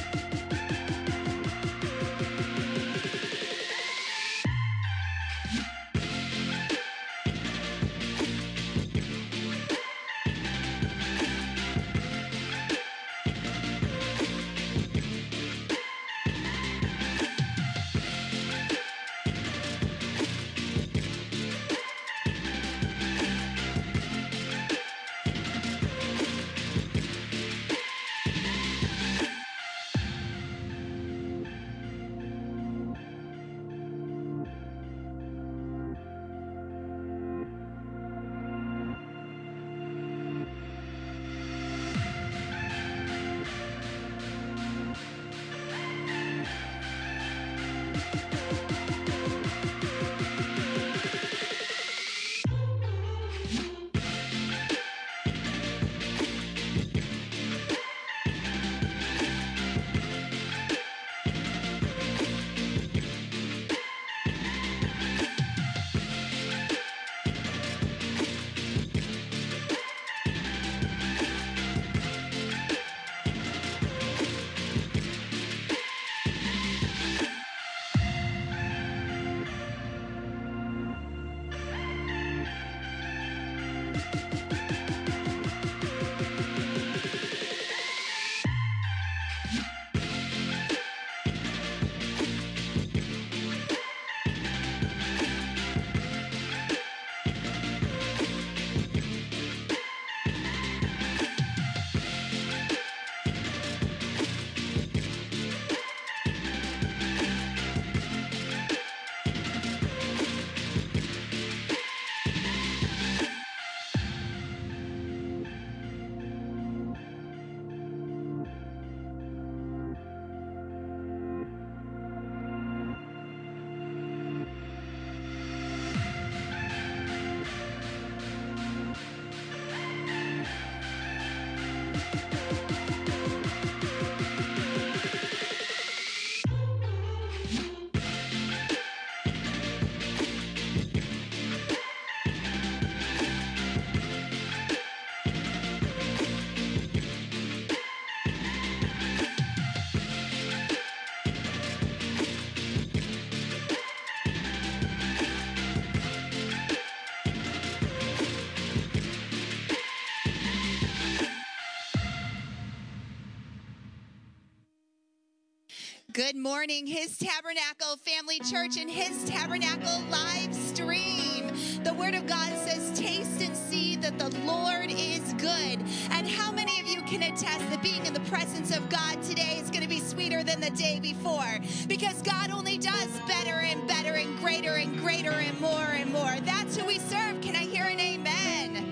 Good morning, His Tabernacle Family Church and His Tabernacle live stream. The Word of God says, taste and see that the Lord is good. And how many of you can attest that being in the presence of God today is going to be sweeter than the day before? Because God only does better and better and greater and more and more. That's who we serve. Can I hear an amen?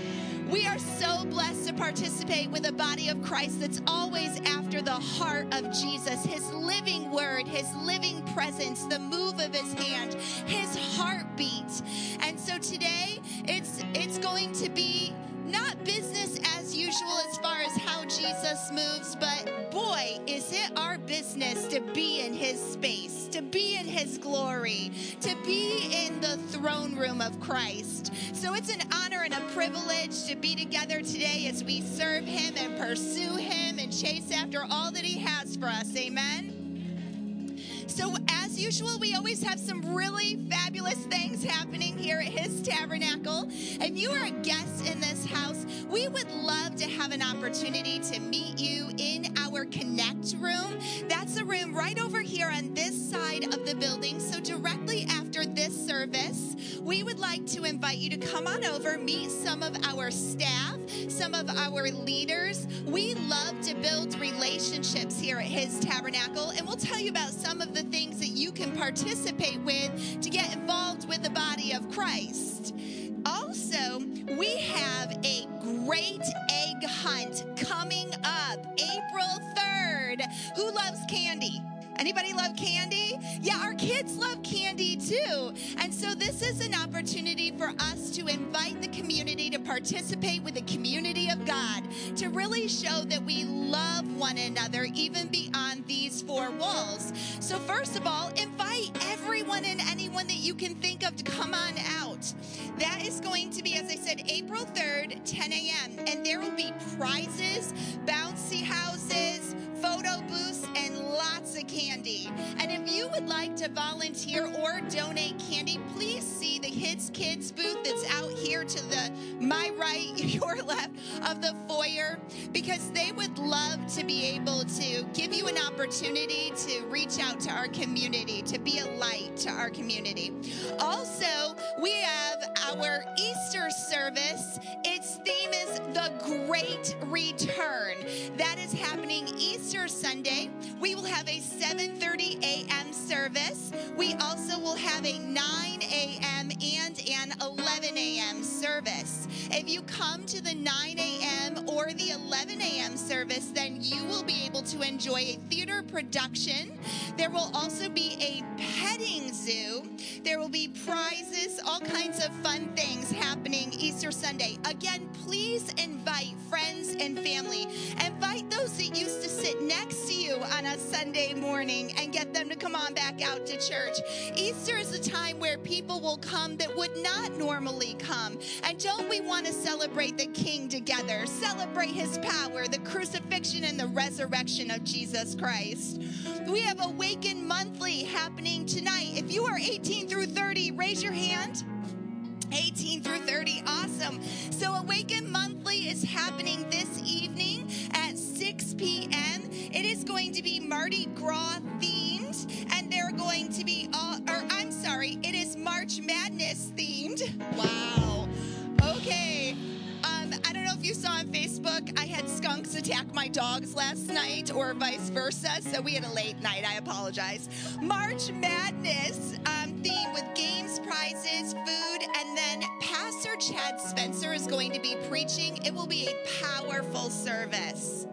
We are so blessed to participate with a body of Christ that's always after the heart of Jesus, His living word, His living presence, the move of His hand, His heartbeat. And so today, it's going to be not business as usual as far as how Jesus moves, but boy, is it our business to be in His space, to be in His glory, to be in the throne room of Christ. So it's an honor and a privilege to be together today as we serve Him and pursue Him and chase after all that He has for us. Amen. So as usual, we always have some really fabulous things happening here at His Tabernacle. If you are a guest in this house, we would love to have an opportunity to meet you in our Connect room. That's a room right over here on this side of the building. So directly after this service, we would like to invite you to come on over, meet some of our staff, some of our leaders. We love to build relationships here at His Tabernacle, and we'll tell you about some of the things that you can participate with to get involved with the body of Christ. Also, we have a great egg hunt coming up April 3rd. Who loves candy? Anybody love candy? Yeah, our kids love candy too. And so this is an opportunity for us to invite the community to participate with the community of God, to really show that we love one another even beyond these four walls. So first of all, invite everyone and anyone that you can think of to come on out. That is going to be, as I said, April 3rd, 10 a.m. And there will be prizes, bouncy houses, photo photo booths, and lots of candy. And if you would like to volunteer or donate candy, please see the Kids booth that's out here to my right, your left of the foyer, because they would love to be able to give you an opportunity to reach out to our community, to be a light to our community. Also, we have our Easter service. Its theme is the Great Return. That is happening Easter Sunday. We will have a 7:30 a.m. service. We also will have a 9 a.m. and an 11 a.m. service. If you come to the 9 a.m. or the 11 a.m. service, then you will be able to enjoy a theater production. There will also be a petting zoo. There will be prizes, all kinds of fun things happening Easter Sunday. Again, please invite friends and family. Invite those that used to sit next to you on a Sunday morning and get them to come on back out to church. Easter is a time where people will come that would not normally come. And don't we want to celebrate the King together? Celebrate his power, the crucifixion and the resurrection of Jesus Christ. We have Awaken Monthly happening tonight. If you are 18 through 30, raise your hand. 18 through 30, awesome. So Awaken Monthly is happening this evening at 6 p.m. It is going to be Mardi Gras themed, and they're going to be it is March Madness themed. Wow. Okay. I don't know if you saw on Facebook, I had skunks attack my dogs last night, or vice versa, so we had a late night. I apologize. March Madness theme with games, prizes, food, and then Pastor Chad Spencer is going to be preaching. It will be a powerful service.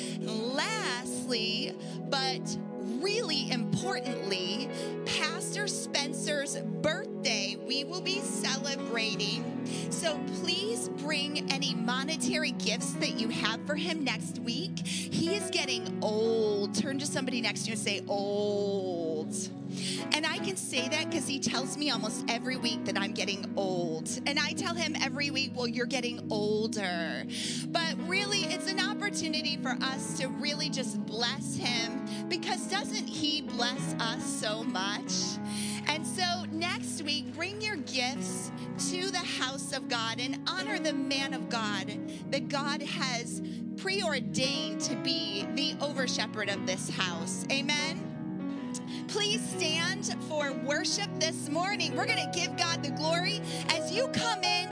Lastly, but really importantly, Pastor Spencer's birthday we will be celebrating. So please bring any monetary gifts that you have for him next week. He is getting old. Turn to somebody next to you and say, old. And I can say that because he tells me almost every week that I'm getting old. And I tell him every week, well, you're getting older. But really, it's an opportunity for us to really just bless him, because doesn't he bless us so much? And so next week, bring your gifts to the house of God and honor the man of God that God has preordained to be the over-shepherd of this house. Amen? Please stand for worship this morning. We're going to give God the glory. As you come in,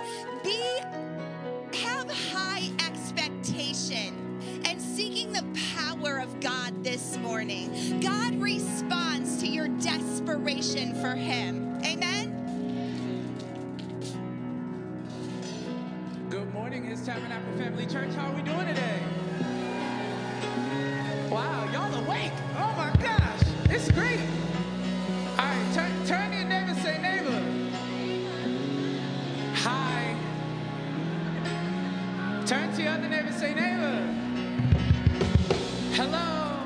have high expectation and seeking the power of God this morning. God responds to your desperation for him. Amen? Good morning, His Tabernacle Family Church. How are we doing today? Wow, y'all awake. Oh my gosh, it's great. All right, turn to your neighbor, say neighbor. Hi. Turn to your other neighbor, say neighbor. Hello.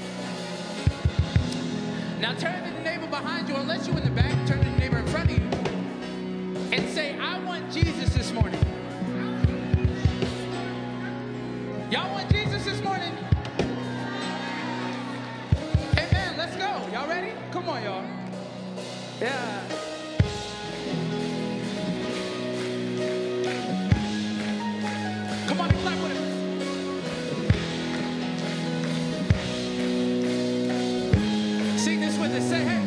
Now turn to the neighbor behind you, unless you're in the back, turn to the neighbor in front of you and say, I want Jesus this morning. Y'all want Jesus this morning? Amen, let's go. Y'all ready? Come on, y'all. Yeah. Come on and clap with us. Sing this with us. Say, hey.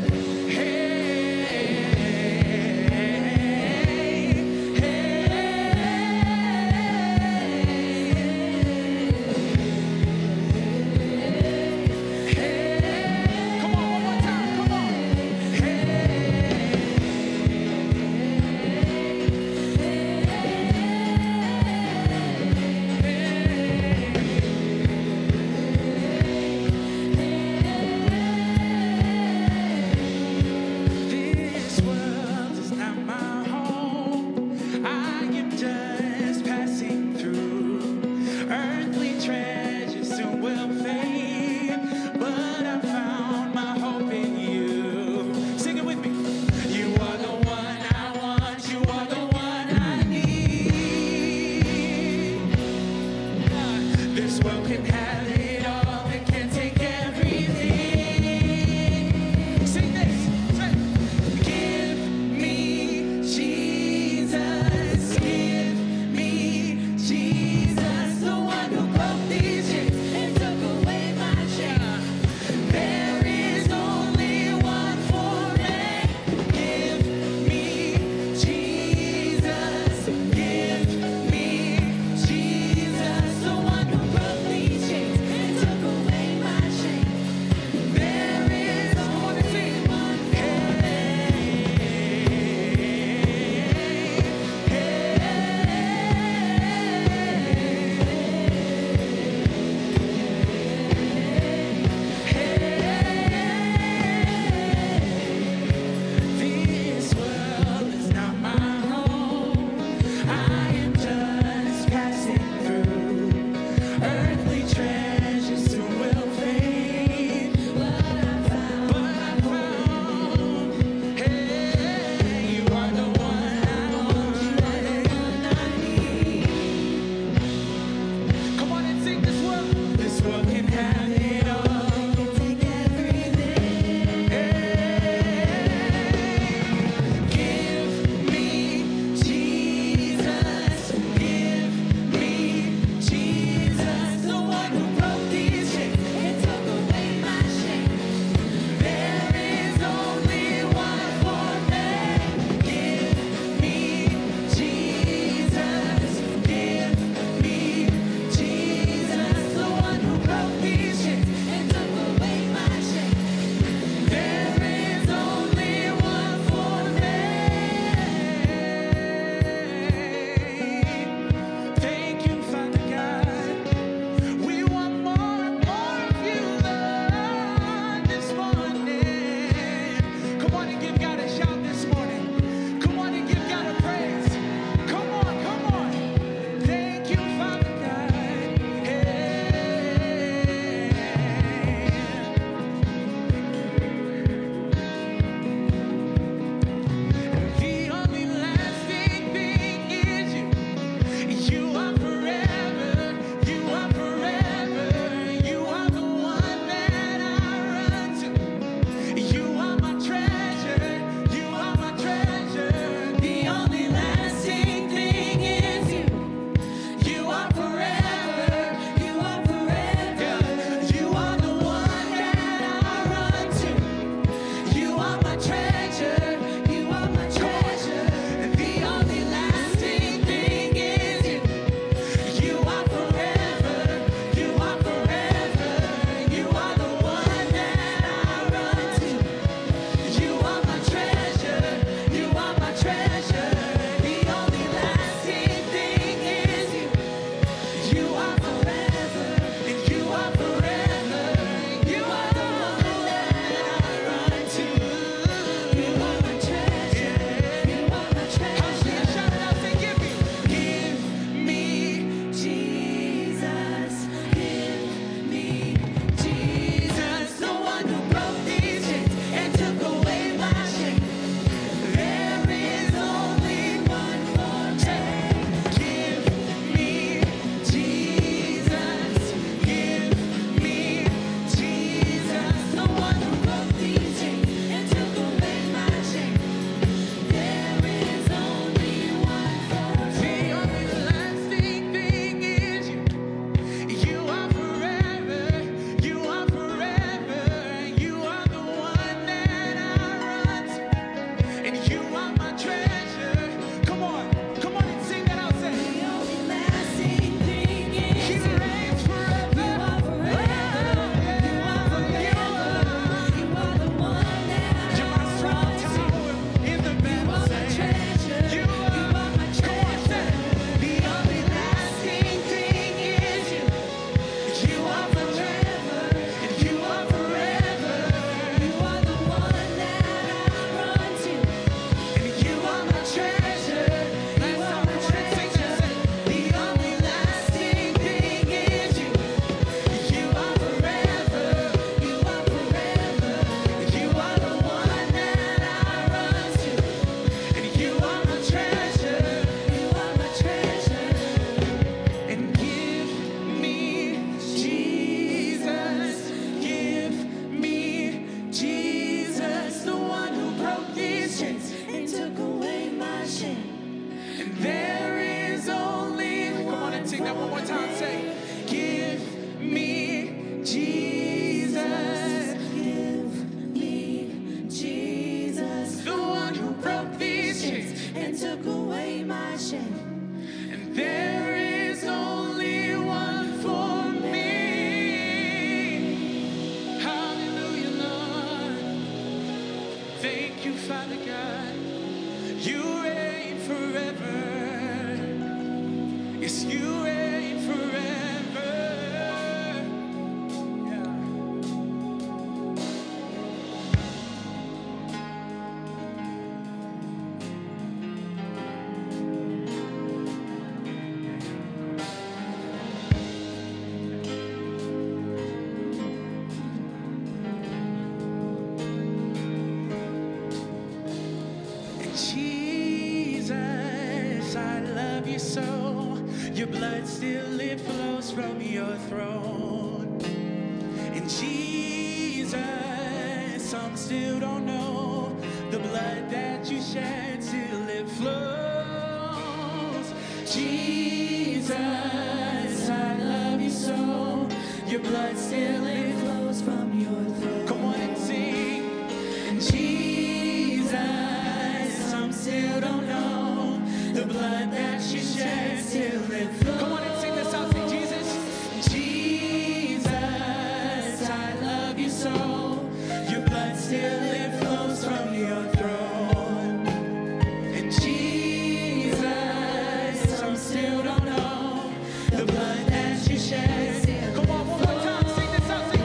you, Father God. You reign forever. Yes, you reign forever. Yeah. Jesus, I love you so. Your blood still it flows from your throne. And Jesus, some still don't know the blood that you shed till it flows. Jesus, I love you so. Your blood still it flows from your throne. Come on and sing. And Jesus, some still don't know the blood that you shed till it flows. Come on and sing this out. Say, Jesus, Jesus, I love you so. Your blood still it flows from your throne. And Jesus, some still don't know the blood that you shed. Come on, one more time, sing this out. Sing,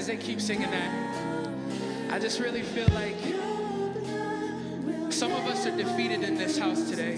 as they keep singing that, I just really feel like some of us are defeated in this house today,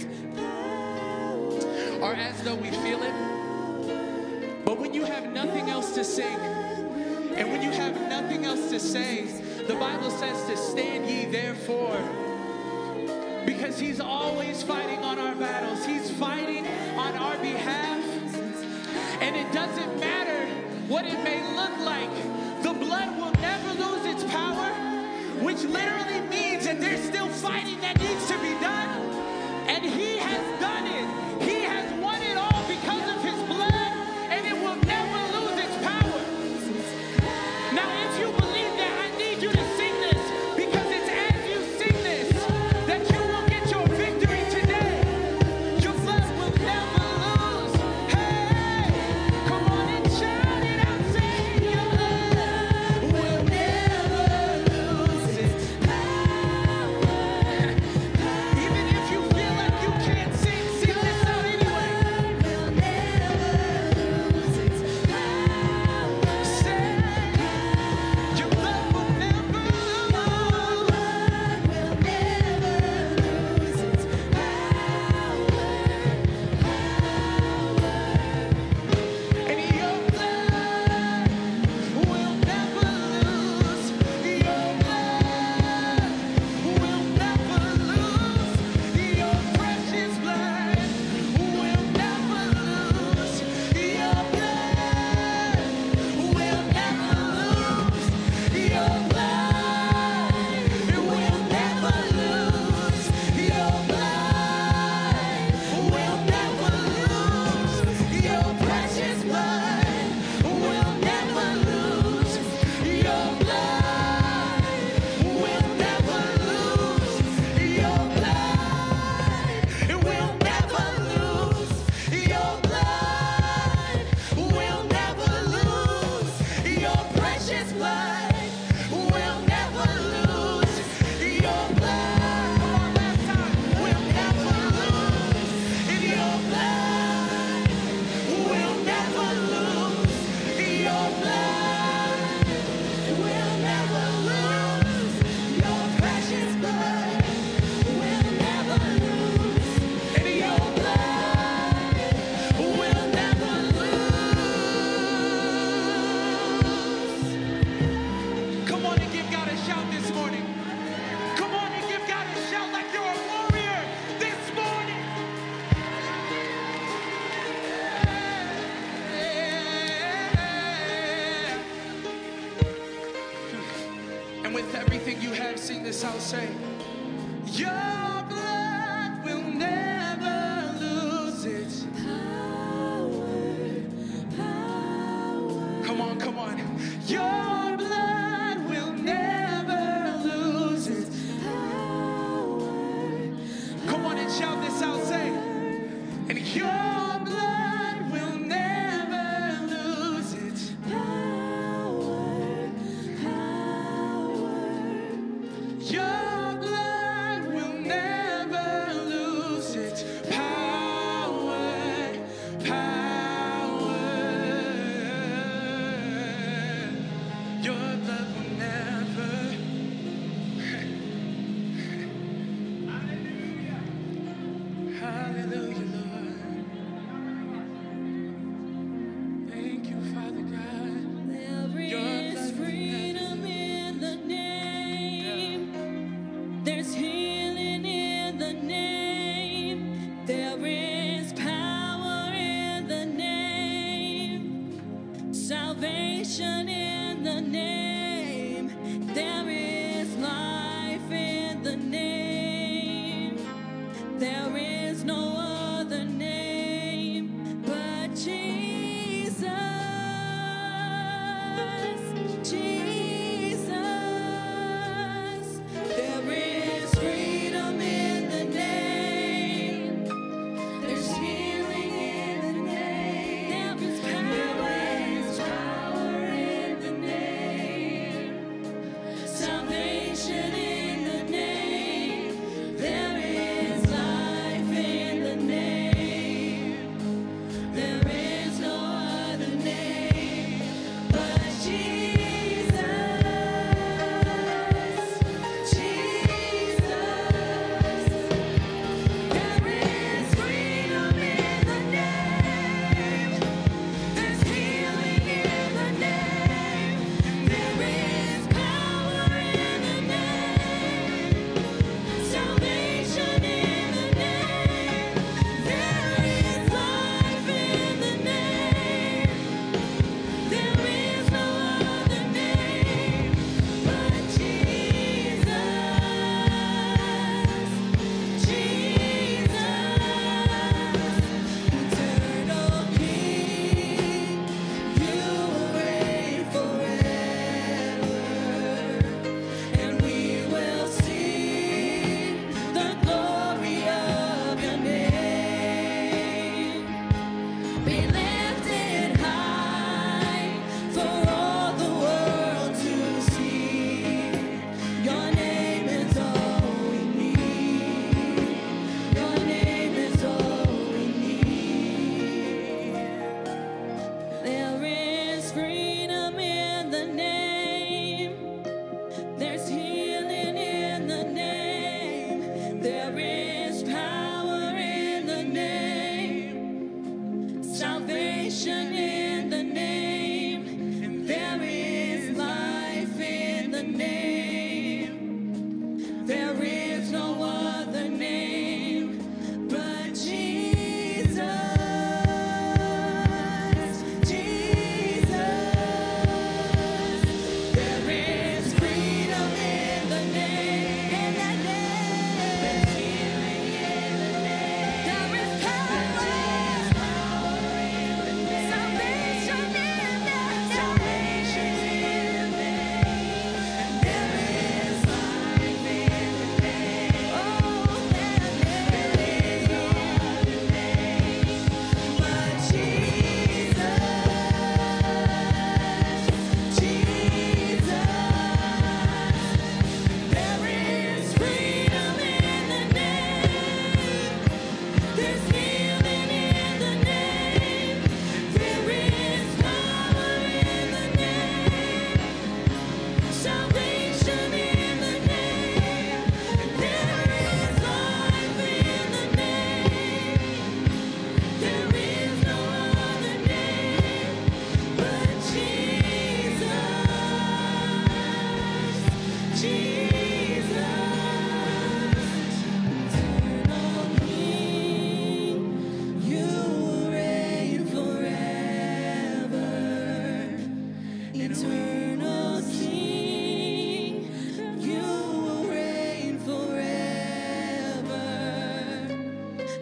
or as though we feel it. But when you have nothing else to sing, and when you have nothing else to say, the Bible says to stand ye therefore, because he's always fighting on our battles. He's fighting on our behalf, and it doesn't matter what it may look like. The blood will never lose its power, which literally means that there's still fighting that needs to be done, and he has done it. He has won it all because of his blood, and it will never lose its power. Now, if you believe that, I need you to sing this, because it's as you sing this that you will get your victory today. Your blood will never lose. Hey, come on and shout it out, sing. Your blood will never lose its power. Even if you feel like you can't sing this out anyway. Will never lose its power. Say, your blood will never lose. And your blood will never lose. Your blood will never lose. Your precious blood will never lose. Your blood will never lose. Your blood will never lose. Your blood will never lose. Your precious blood will never lose. Your blood will never lose. Your blood will never lose. Your blood will never lose. Your precious blood will never lose. Your blood, come on, last time, will never lose. Your blood will never lose. Your blood will never lose. Your precious blood will never lose. And your blood will never lose. Come on and give God a shout this morning. Come on and give God a shout like you're a warrior this morning. And with everything you have, sing this out, say, your blood will never lose its Come on, come on. Your blood will never lose its Come on and shout this out, say, and your blood will never lose its Your blood will never lose its power, power. Your blood will never. Hallelujah, Lord. Thank you, Father God. There Your is blood will freedom in the name. There's healing in the name. There is power in the name. Salvation in the name. There is life in the name. There is no other name but Jesus. Jesus. There is freedom in the name. There's healing in the name. There is power in the name. Salvation in the name. There is life in the name.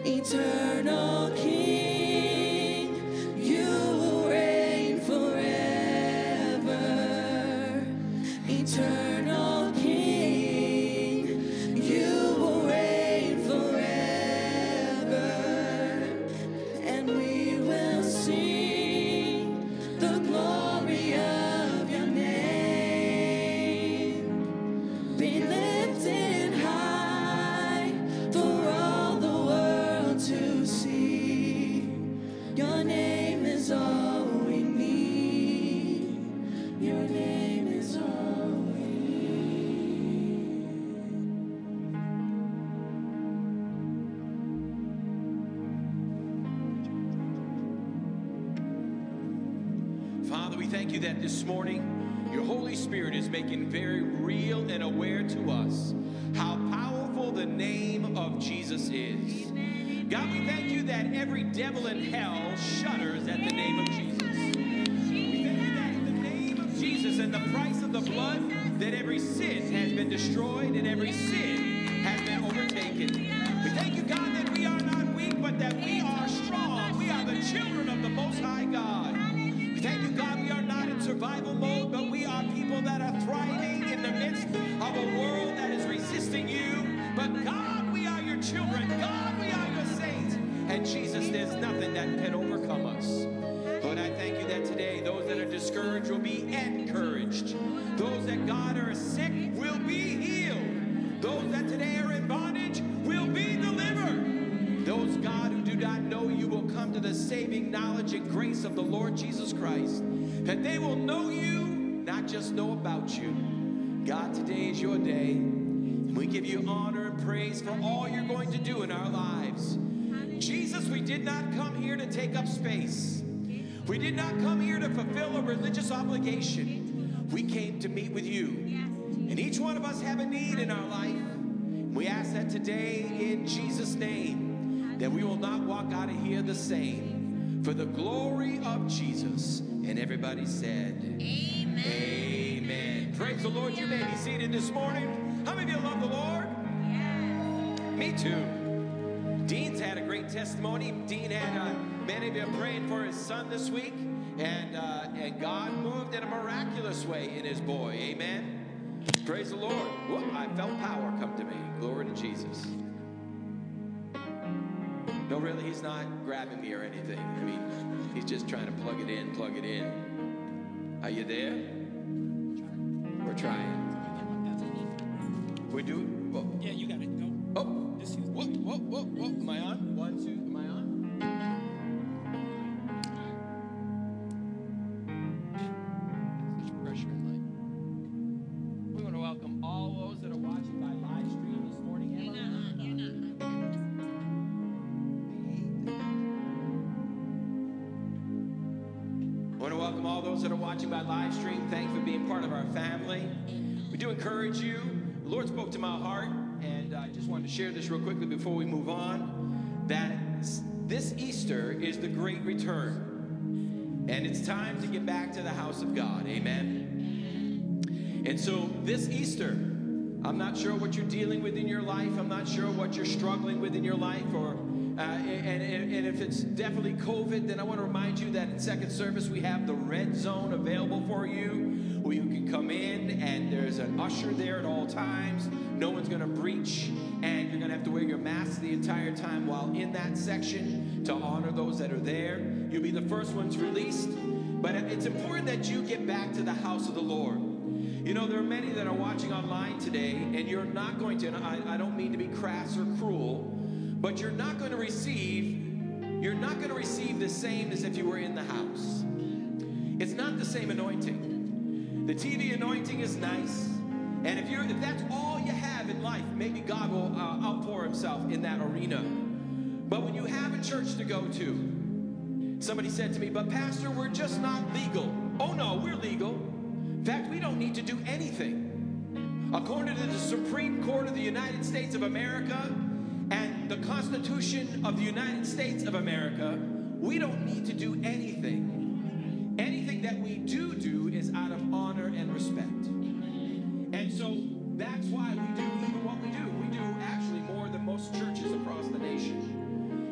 Eternal King, you will reign forever. Eternal King, you will reign forever. And we will sing the glory of your name. Be lifted high for all the world to see. Your name is all we need. Your name is all we need. Father, we thank you that this morning your Holy Spirit is making very real and aware to us how powerful the name of Jesus is. God, we thank you that every devil in hell shudders at the name of Jesus. We thank you that in the name of Jesus and the price of the blood, that every sin has been destroyed and every sin has been overtaken. We thank you, God, that we are not weak, but that we are strong. We are the children of the Most High God. We thank you, God, we are not in survival mode, but we are people that are thriving in the midst of a world that is resisting you. But God, we are your children. God, we are your saints. And Jesus, there's nothing that can overcome us. Lord, I thank you that today those that are discouraged will be encouraged. Those that, God, are sick will be healed. Those that today are in bondage will be delivered. Those, God, who do not know you will come to the saving knowledge and grace of the Lord Jesus Christ. That they will know you, not just know about you. God, today is your day. And we give you honor and praise for all you're going to do in our lives. Jesus, we did not come here to take up space. We did not come here to fulfill a religious obligation. We came to meet with you. And each one of us have a need in our life. We ask that today in Jesus' name, that we will not walk out of here the same. For the glory of Jesus. And everybody said, Amen. Amen. Praise the Lord. You may be seated this morning. How many of you love the Lord? Me too. Dean's had a great testimony. Dean had many of you praying for his son this week, and God moved in a miraculous way in his boy. Amen. Praise the Lord. Whoop, I felt power come to me. Glory to Jesus. No, really, he's not grabbing me or anything. I mean, he's just trying to plug it in, plug it in. Are you there? We're trying. We do. Whoa. Yeah, you got it. Go. Oh. This is Whoa, whoa, whoa, whoa. Am I on? 1, 2. Am I on? Pressure in line. We want to welcome all those that are watching by live stream this morning. I want to welcome all those that are watching by live stream. Thanks for being part of our family. We do encourage you. The Lord spoke to my heart, and I just wanted to share this real quickly before we move on, that this Easter is the great return. And it's time to get back to the house of God. Amen. And so this Easter, I'm not sure what you're dealing with in your life. I'm not sure what you're struggling with in your life, or and if it's definitely COVID, then I want to remind you that in second service we have the red zone available for you, where you can come in and there's an usher there at all times. No one's going to breach, and you're going to have to wear your mask the entire time while in that section to honor those that are there. You'll be the first ones released. But it's important that you get back to the house of the Lord. You know, there are many that are watching online today, and you're not going to, and I don't mean to be crass or cruel, but you're not going to receive the same as if you were in the house. It's not the same anointing. The TV anointing is nice, and if that's all you have in life, maybe God will outpour himself in that arena. But when you have a church to go to, somebody said to me, but Pastor, we're just not legal. Oh no, we're legal. In fact, we don't need to do anything. According to the Supreme Court of the United States of America and the Constitution of the United States of America, we don't need to do anything. Anything that we do is out of honor and respect. And so that's why we do even what we do. We do actually more than most churches across the nation.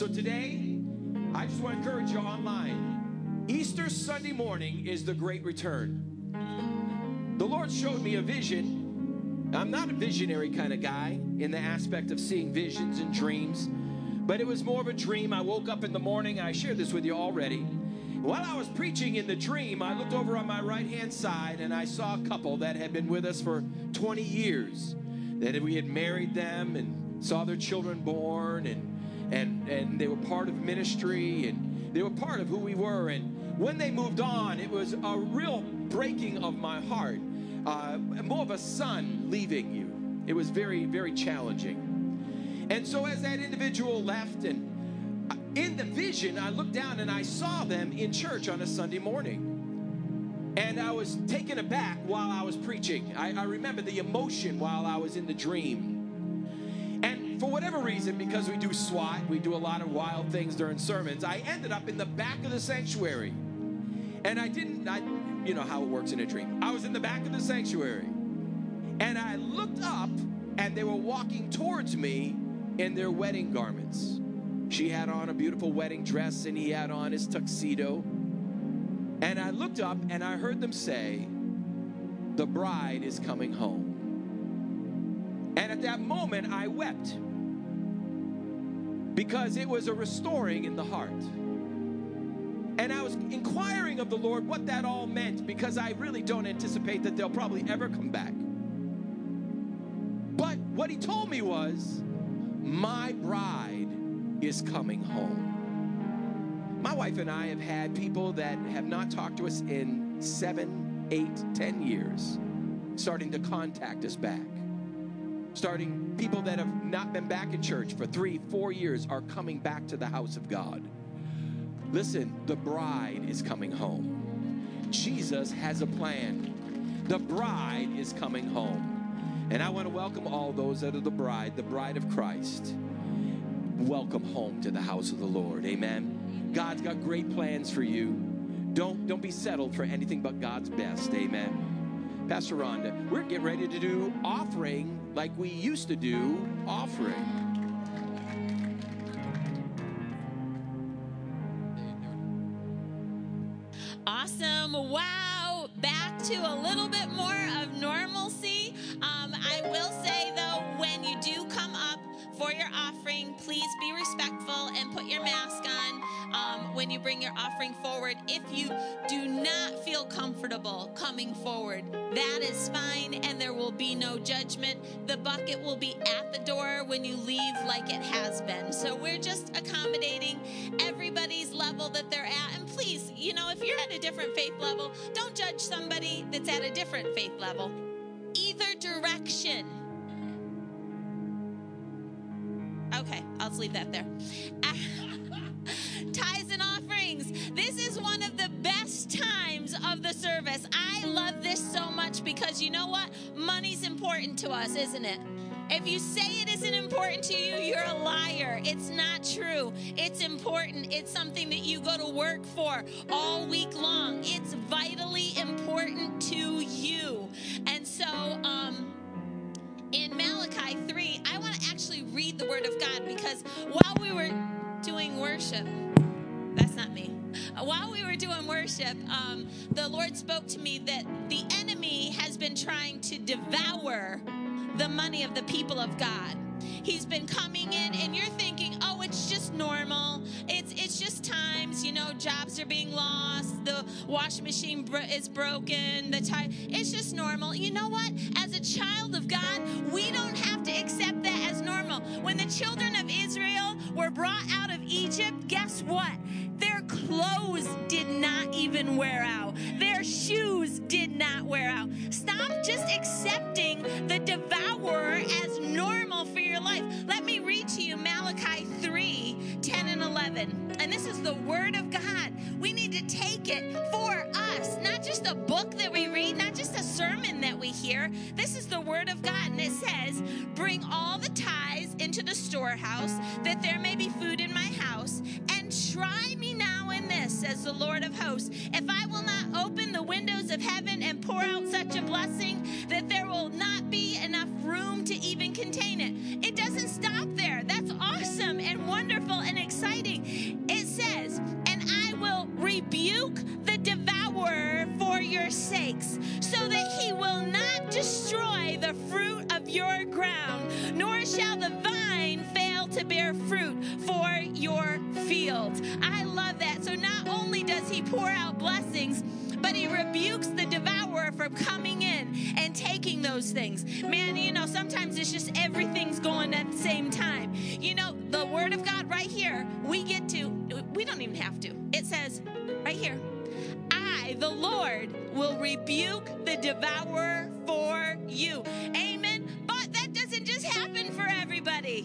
So today, I just want to encourage you online. Easter Sunday morning is the great return. The Lord showed me a vision. I'm not a visionary kind of guy in the aspect of seeing visions and dreams, but it was more of a dream. I woke up in the morning. I shared this with you already. While I was preaching in the dream, I looked over on my right-hand side, and I saw a couple that had been with us for 20 years, that we had married them and saw their children born, and they were part of ministry, and they were part of who we were. And when they moved on, it was a real breaking of my heart, more of a son leaving you. It was very, very challenging. And so as that individual left, and in the vision, I looked down and I saw them in church on a Sunday morning. And I was taken aback while I was preaching. I remember the emotion while I was in the dream. And for whatever reason, because we do SWAT, we do a lot of wild things during sermons, I ended up in the back of the sanctuary. And you know how it works in a dream. I was in the back of the sanctuary. And I looked up, and they were walking towards me in their wedding garments. She had on a beautiful wedding dress, and he had on his tuxedo. And I looked up, and I heard them say, "The bride is coming home." And at that moment, I wept, because it was a restoring in the heart. And I was inquiring of the Lord what that all meant, because I really don't anticipate that they'll probably ever come back. But what he told me was, my bride is coming home. My wife and I have had people that have not talked to us in 7, 8, 10 years starting to contact us back. Starting people that have not been back in church for 3, 4 years are coming back to the house of God. Listen, the bride is coming home. Jesus has a plan. The bride is coming home. And I want to welcome all those that are the bride of Christ. Welcome home to the house of the Lord. Amen. God's got great plans for you. Don't be settled for anything but God's best. Amen. Pastor Rhonda, we're getting ready to do offering like we used to do offering. Awesome. Wow. Back to a little bit more of normalcy. I will say, though, when you do come up for your offering, please be respectful and put your mask on when you bring your offering forward. If you do not feel comfortable coming forward, that is fine, and there will be no judgment. The bucket will be at the door when you leave, like it has been. So we're just accommodating everybody's level that they're at. And please, if you're at a different faith level, don't judge somebody that's at a different faith level. Either direction. Okay, I'll just leave that there. Tithes and offerings. This is one of the best times of the service. I love this so much because you know what? Money's important to us, isn't it? If you say it isn't important to you, you're a liar. It's not true. It's important. It's something that you go to work for all week long. It's vitally important to you. And so, in Malachi 3, I want to actually read the Word of God, because while we were doing worship, that's not me. While we were doing worship, the Lord spoke to me that the enemy has been trying to devour the money of the people of God. He's been coming in, and you're thinking, oh, it's just normal. It's just times, jobs are being lost. The washing machine is broken. It's just normal. You know what? As a child of God, we don't have to accept that as normal. When the children of Israel were brought out of Egypt, guess what? Their clothes did not even wear out. Their shoes did not wear out. Stop just accepting the devourer as normal for your life. Let me read to you Malachi 3, 10 and 11. And this is the Word of God. We need to take it for us, not just a book that we read, not just a sermon that we hear. This is the Word of God, and it says, "Bring all the tithes into the storehouse, that there may be food in my house, and try me now in this, says the Lord of hosts, if I will not open the windows of heaven and pour out such a blessing that there will not be enough room to even contain it." It doesn't stop there. That's awesome and wonderful and exciting. your ground, nor shall the vine fail to bear fruit for your fields. I love that. So not only does he pour out blessings, but he rebukes the devourer from coming in and taking those things. Man, you know, sometimes it's just everything's going at the same time. You know, the word of God right here, we don't even have to. It says right here, I, the Lord, will rebuke the devourer for you. Amen. But that doesn't just happen for everybody.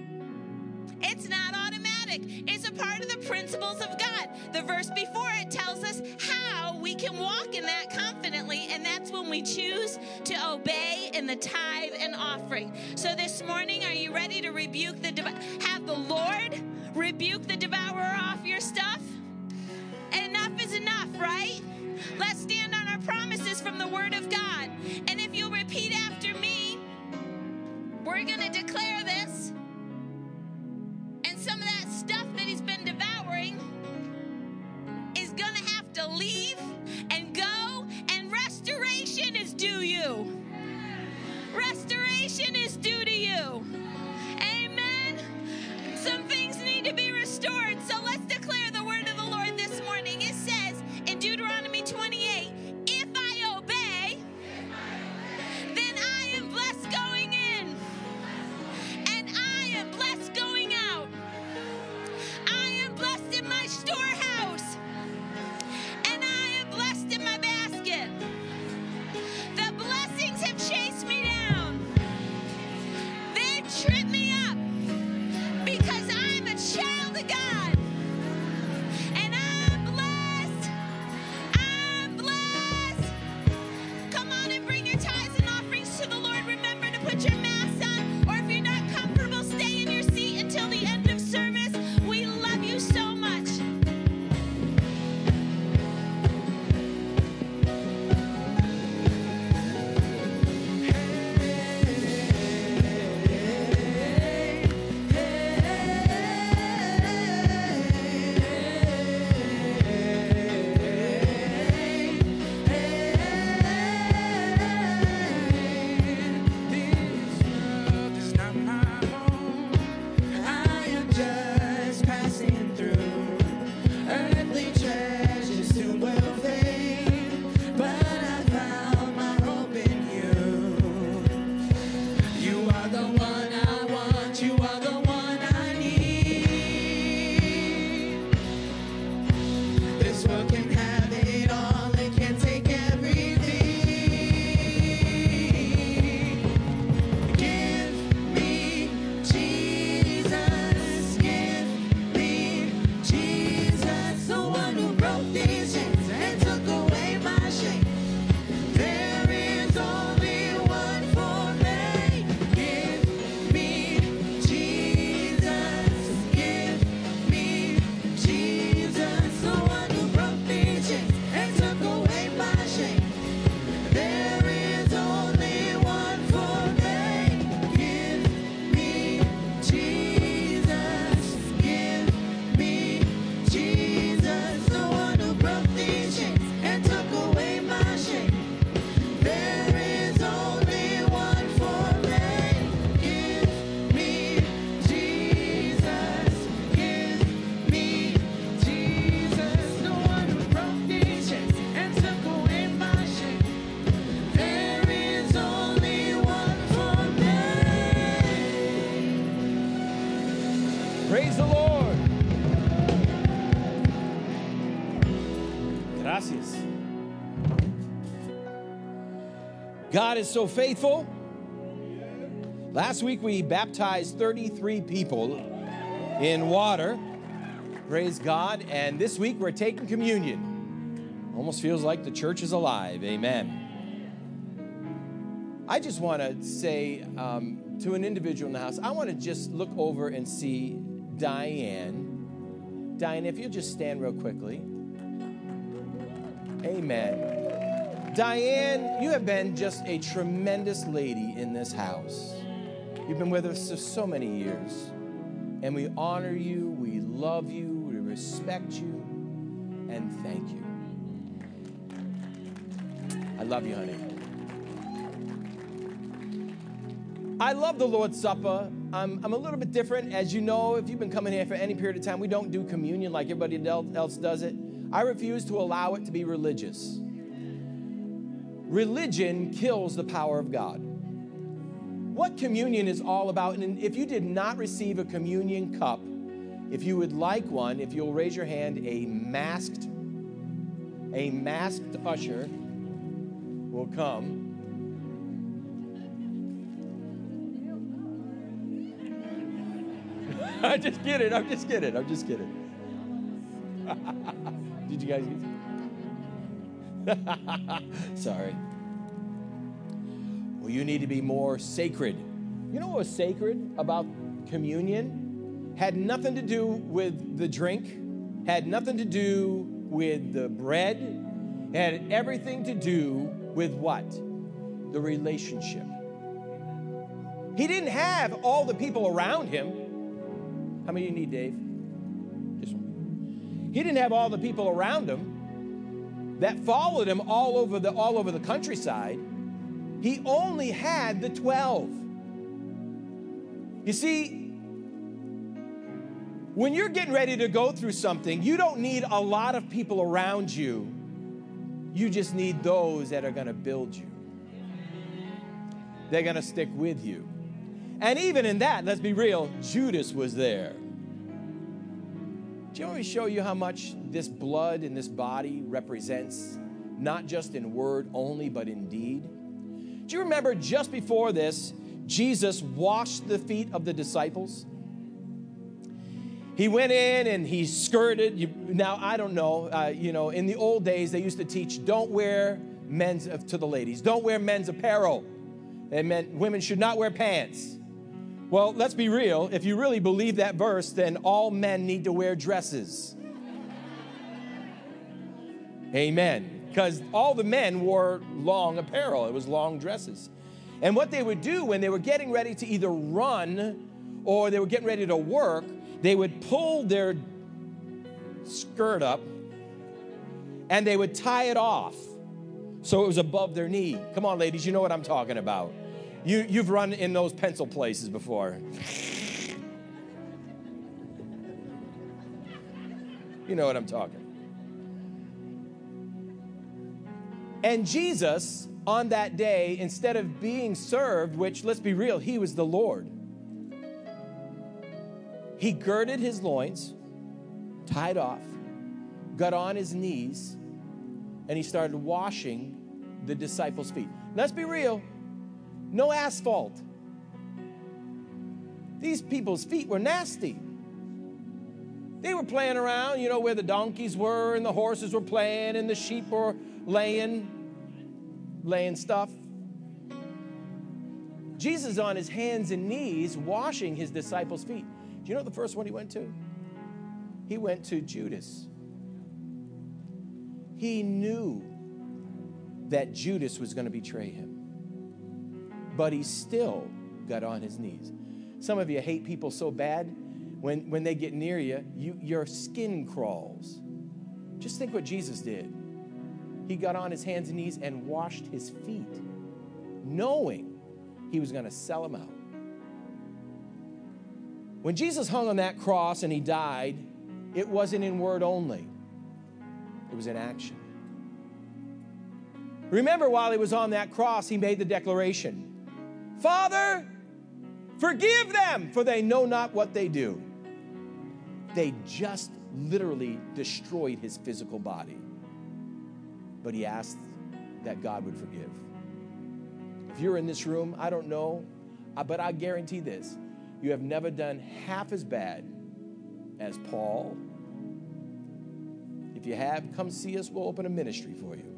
It's not automatic. It's a part of the principles of God. The verse before it tells us how we can walk in that confidently, and that's when we choose to obey in the tithe and offering. So this morning, are you ready to rebuke have the Lord rebuke the devourer off your stuff? Enough is enough, right? Let's stand on our promises from the Word of God. And if you'll repeat after me, we're going to declare this. And some of that stuff that he's been devouring is going to have to leave and go, and restoration is due you. Restoration is due to you. Amen. Some things need to be restored. So let's declare the word of the Lord this morning. It says in Deuteronomy 28, if I obey, then I am blessed going in, and I am blessed going out. I am blessed in my storehouse, and I am blessed in my basket. The blessings have chased me down. They've tripped me up because I'm a child of God. And I'm blessed. I'm blessed. Come on and bring your tithes and offerings to the Lord. Remember to put your mask on, or if you're not comfortable, stay in your seat until the end of service. We love you so much. This world is not my home. I am just passing through. Earthly treasures soon will fade, but I found my hope in you. You are the one I want. You are the one I need. This world can have it all. It can take everything. Give me Jesus, give me Jesus, the one who broke these chains and took away my shame. There is only one for me. Give me Jesus, give me Jesus, the one who broke these chains and took away my shame. There is only one for me. Give me Jesus. Give me Jesus, the one who broke these chains and took away my shame. There is only one for me. Give me Jesus. Give me Jesus, the one who broke these chains and took away my shame. There is only one for me. Praise the Lord. Gracias. God is so faithful. Last week we baptized 33 people in water. Praise God. And this week we're taking communion. Almost feels like the church is alive. Amen. I just want to say to an individual in the house, I want to just look over and see Diane. Diane, if you'll just stand real quickly. Amen. Diane, you have been just a tremendous lady in this house. You've been with us for so many years. And we honor you, we love you, we respect you, and thank you. I love you, honey. I love the Lord's Supper. I'm a little bit different. As you know, if you've been coming here for any period of time, we don't do communion like everybody else does it. I refuse to allow it to be religious. Religion kills the power of God. What communion is all about, and if you did not receive a communion cup, if you would like one, if you'll raise your hand, a masked usher will come. I'm just kidding. Did you guys get it? Sorry. Well, you need to be more sacred. You know what was sacred about communion? Had nothing to do with the drink, had nothing to do with the bread, had everything to do with what? The relationship. He didn't have all the people around him. How many do you need, Dave? This one. He didn't have all the people around him that followed him all over the countryside. He only had the 12. You see, when you're getting ready to go through something, you don't need a lot of people around you. You just need those that are going to build you. They're going to stick with you. And even in that, let's be real, Judas was there. Do you want me to show you how much this blood in this body represents, not just in word only, but in deed? Do you remember just before this, Jesus washed the feet of the disciples? He went in and he skirted. Now, I don't know, in the old days, they used to teach, don't wear to the ladies, don't wear men's apparel. It meant women should not wear pants. Well, let's be real. If you really believe that verse, then all men need to wear dresses. Amen. Because all the men wore long apparel. It was long dresses. And what they would do when they were getting ready to either run or they were getting ready to work, they would pull their skirt up and they would tie it off so it was above their knee. Come on, ladies, you know what I'm talking about. You've run in those pencil places before. You know what I'm talking. And Jesus, on that day, instead of being served, which, let's be real, he was the Lord, he girded his loins, tied off, got on his knees, and he started washing the disciples' feet. Let's be real. No asphalt. These people's feet were nasty. They were playing around, where the donkeys were and the horses were playing and the sheep were laying stuff. Jesus on his hands and knees washing his disciples' feet. Do you know the first one he went to? He went to Judas. He knew that Judas was going to betray him. But he still got on his knees. Some of you hate people so bad, when they get near you, your skin crawls. Just think what Jesus did. He got on his hands and knees and washed his feet, knowing he was going to sell him out. When Jesus hung on that cross and he died, it wasn't in word only. It was in action. Remember, while he was on that cross, he made the declaration, Father, forgive them, for they know not what they do. They just literally destroyed his physical body. But he asked that God would forgive. If you're in this room, I don't know, but I guarantee this. You have never done half as bad as Paul. If you have, come see us. We'll open a ministry for you.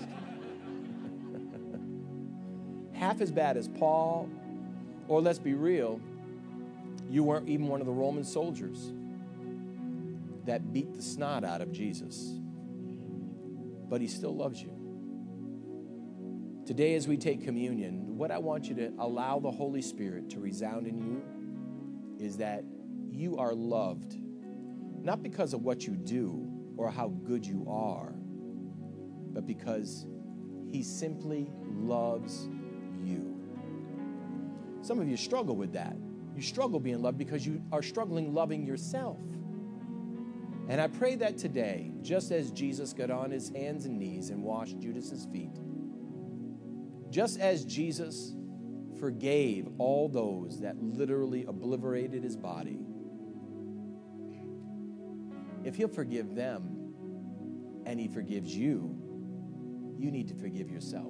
Half as bad as Paul, or let's be real, you weren't even one of the Roman soldiers that beat the snot out of Jesus. But he still loves you. Today, as we take communion, what I want you to allow the Holy Spirit to resound in you is that you are loved, not because of what you do or how good you are, but because he simply loves you. Some of you struggle with that. You struggle being loved because you are struggling loving yourself. And I pray that today, just as Jesus got on his hands and knees and washed Judas's feet, just as Jesus forgave all those that literally obliterated his body, if he'll forgive them and he forgives you, you need to forgive yourself.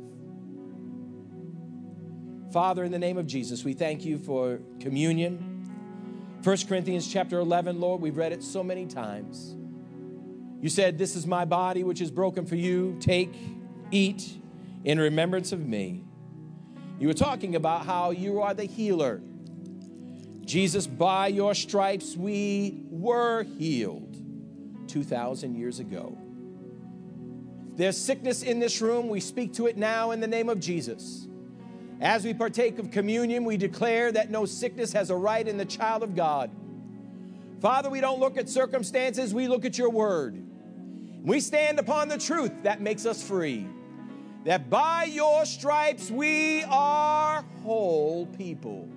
Father, in the name of Jesus, we thank you for communion. 1 Corinthians chapter 11, Lord, we've read it so many times. You said, this is my body which is broken for you. Take, eat in remembrance of me. You were talking about how you are the healer. Jesus, by your stripes we were healed 2,000 years ago. There's sickness in this room. We speak to it now in the name of Jesus. As we partake of communion, we declare that no sickness has a right in the child of God. Father, we don't look at circumstances. We look at your word. We stand upon the truth that makes us free. That by your stripes we are whole people.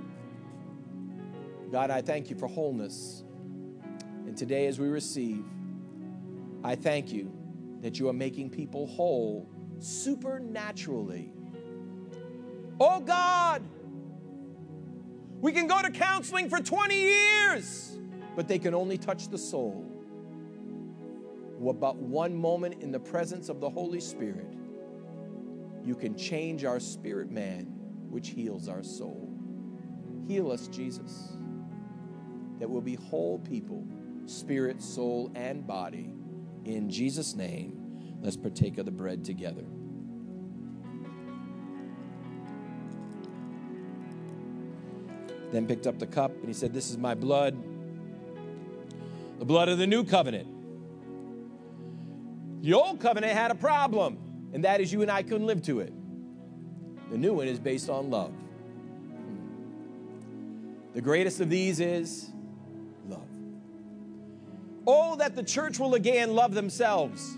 God, I thank you for wholeness. And today as we receive, I thank you that you are making people whole supernaturally. Oh God, we can go to counseling for 20 years, but they can only touch the soul. About one moment in the presence of the Holy Spirit, you can change our spirit man, which heals our soul. Heal us, Jesus, that we'll be whole people, spirit, soul, and body. In Jesus' name, let's partake of the bread together. Then picked up the cup, and he said, this is my blood, the blood of the new covenant. The old covenant had a problem, and that is you and I couldn't live to it. The new one is based on love. The greatest of these is love. Oh, that the church will again love themselves.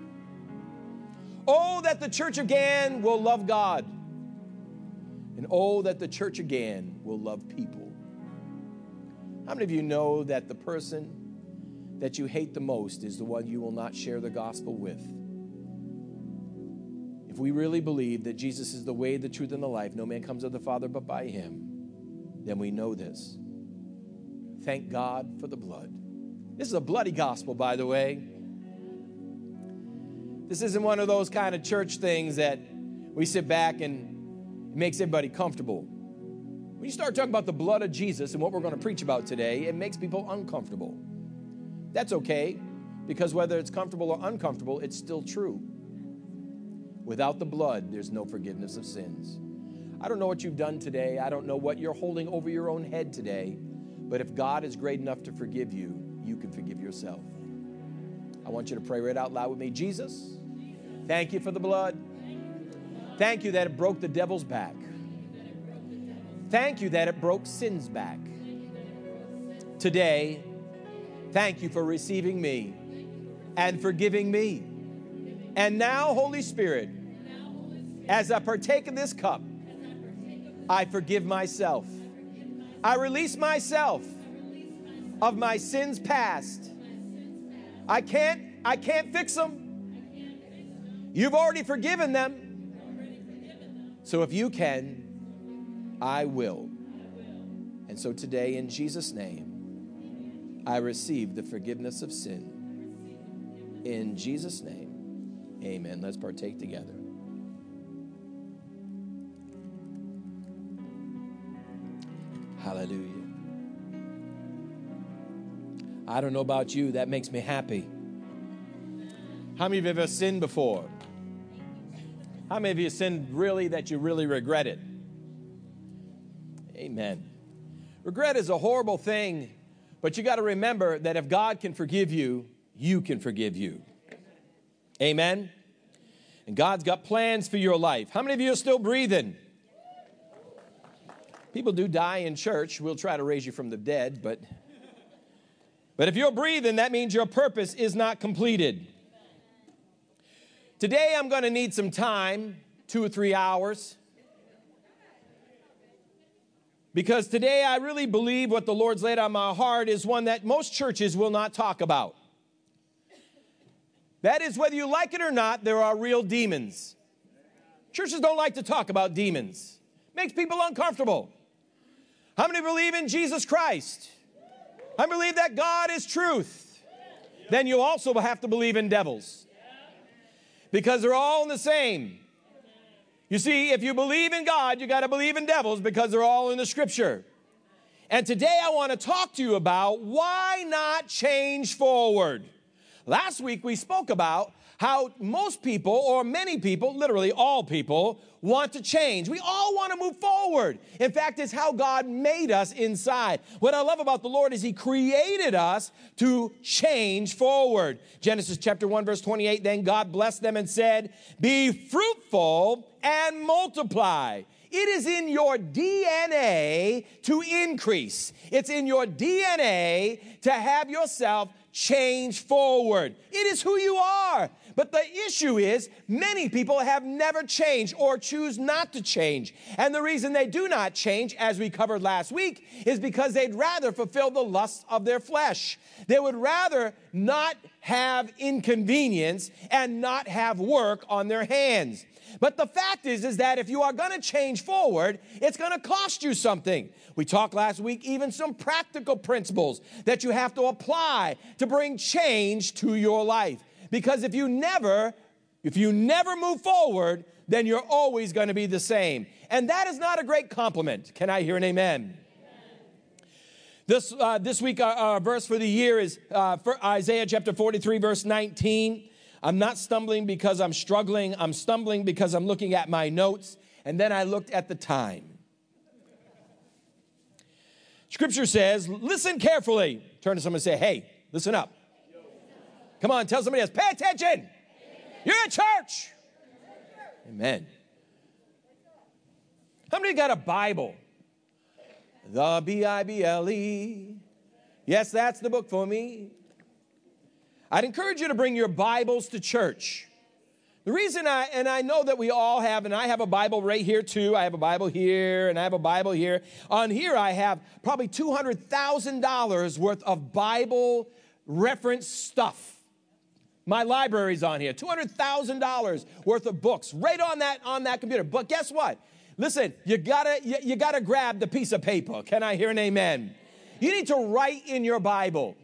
Oh, that the church again will love God. And oh, that the church again will love people. How many of you know that the person that you hate the most is the one you will not share the gospel with? If we really believe that Jesus is the way, the truth, and the life, no man comes to the Father but by him, then we know this. Thank God for the blood. This is a bloody gospel, by the way. This isn't one of those kind of church things that we sit back and it makes everybody comfortable. When you start talking about the blood of Jesus and what we're going to preach about today, it makes people uncomfortable. That's okay, because whether it's comfortable or uncomfortable, it's still true. Without the blood, there's no forgiveness of sins. I don't know what you've done today. I don't know what you're holding over your own head today. But if God is great enough to forgive you, you can forgive yourself. I want you to pray right out loud with me. Jesus, thank you for the blood. Thank you that it broke the devil's back. Thank you that it broke sin's back. Today, thank you for receiving me and forgiving me. And now, Holy Spirit, as I partake of this cup, I forgive myself. I release myself of my sins past. I can't fix them. You've already forgiven them. So if you can, I will. And so today, in Jesus' name, I receive the forgiveness of sin. In Jesus' name, amen. Let's partake together. Hallelujah. I don't know about you, that makes me happy. How many of you have ever sinned before? How many of you sinned really that you really regret it? Amen. Regret is a horrible thing, but you got to remember that if God can forgive you, you can forgive you. Amen. And God's got plans for your life. How many of you are still breathing? People do die in church. We'll try to raise you from the dead, but if you're breathing, that means your purpose is not completed. Today, I'm going to need some time, 2 or 3 hours. Because today I really believe what the Lord's laid on my heart is one that most churches will not talk about. That is, whether you like it or not, there are real demons. Churches don't like to talk about demons. Makes people uncomfortable. How many believe in Jesus Christ? How many believe that God is truth? Then you also have to believe in devils. Because they're all the same. You see, if you believe in God, you got to believe in devils because they're all in the Scripture. And today I want to talk to you about why not change forward. Last week we spoke about how most people, or many people, literally all people, want to change. We all want to move forward. In fact, it's how God made us inside. What I love about the Lord is He created us to change forward. Genesis chapter 1, verse 28, then God blessed them and said, be fruitful and multiply. It is in your DNA to increase. It's in your DNA to have yourself change forward. It is who you are. But the issue is many people have never changed or choose not to change. And the reason they do not change, as we covered last week, is because they'd rather fulfill the lusts of their flesh. They would rather not have inconvenience and not have work on their hands. But the fact is that if you are going to change forward, it's going to cost you something. We talked last week, even some practical principles that you have to apply to bring change to your life. Because if you never move forward, then you're always going to be the same. And that is not a great compliment. Can I hear an amen? This week, our verse for the year is for Isaiah chapter 43, verse 19. I'm not stumbling because I'm struggling. I'm stumbling because I'm looking at my notes. And then I looked at the time. Scripture says, listen carefully. Turn to someone and say, hey, listen up. Come on, tell somebody else, pay attention. You're at church. Amen. How many got a Bible? The Bible. Yes, that's the book for me. I'd encourage you to bring your Bibles to church. The reason I know that we all have, and I have a Bible right here too. I have a Bible here, and I have a Bible here. On here, I have probably $200,000 worth of Bible reference stuff. My library's on here, $200,000 worth of books right on that computer. But guess what? Listen, you gotta grab the piece of paper. Can I hear an amen? You need to write in your Bible.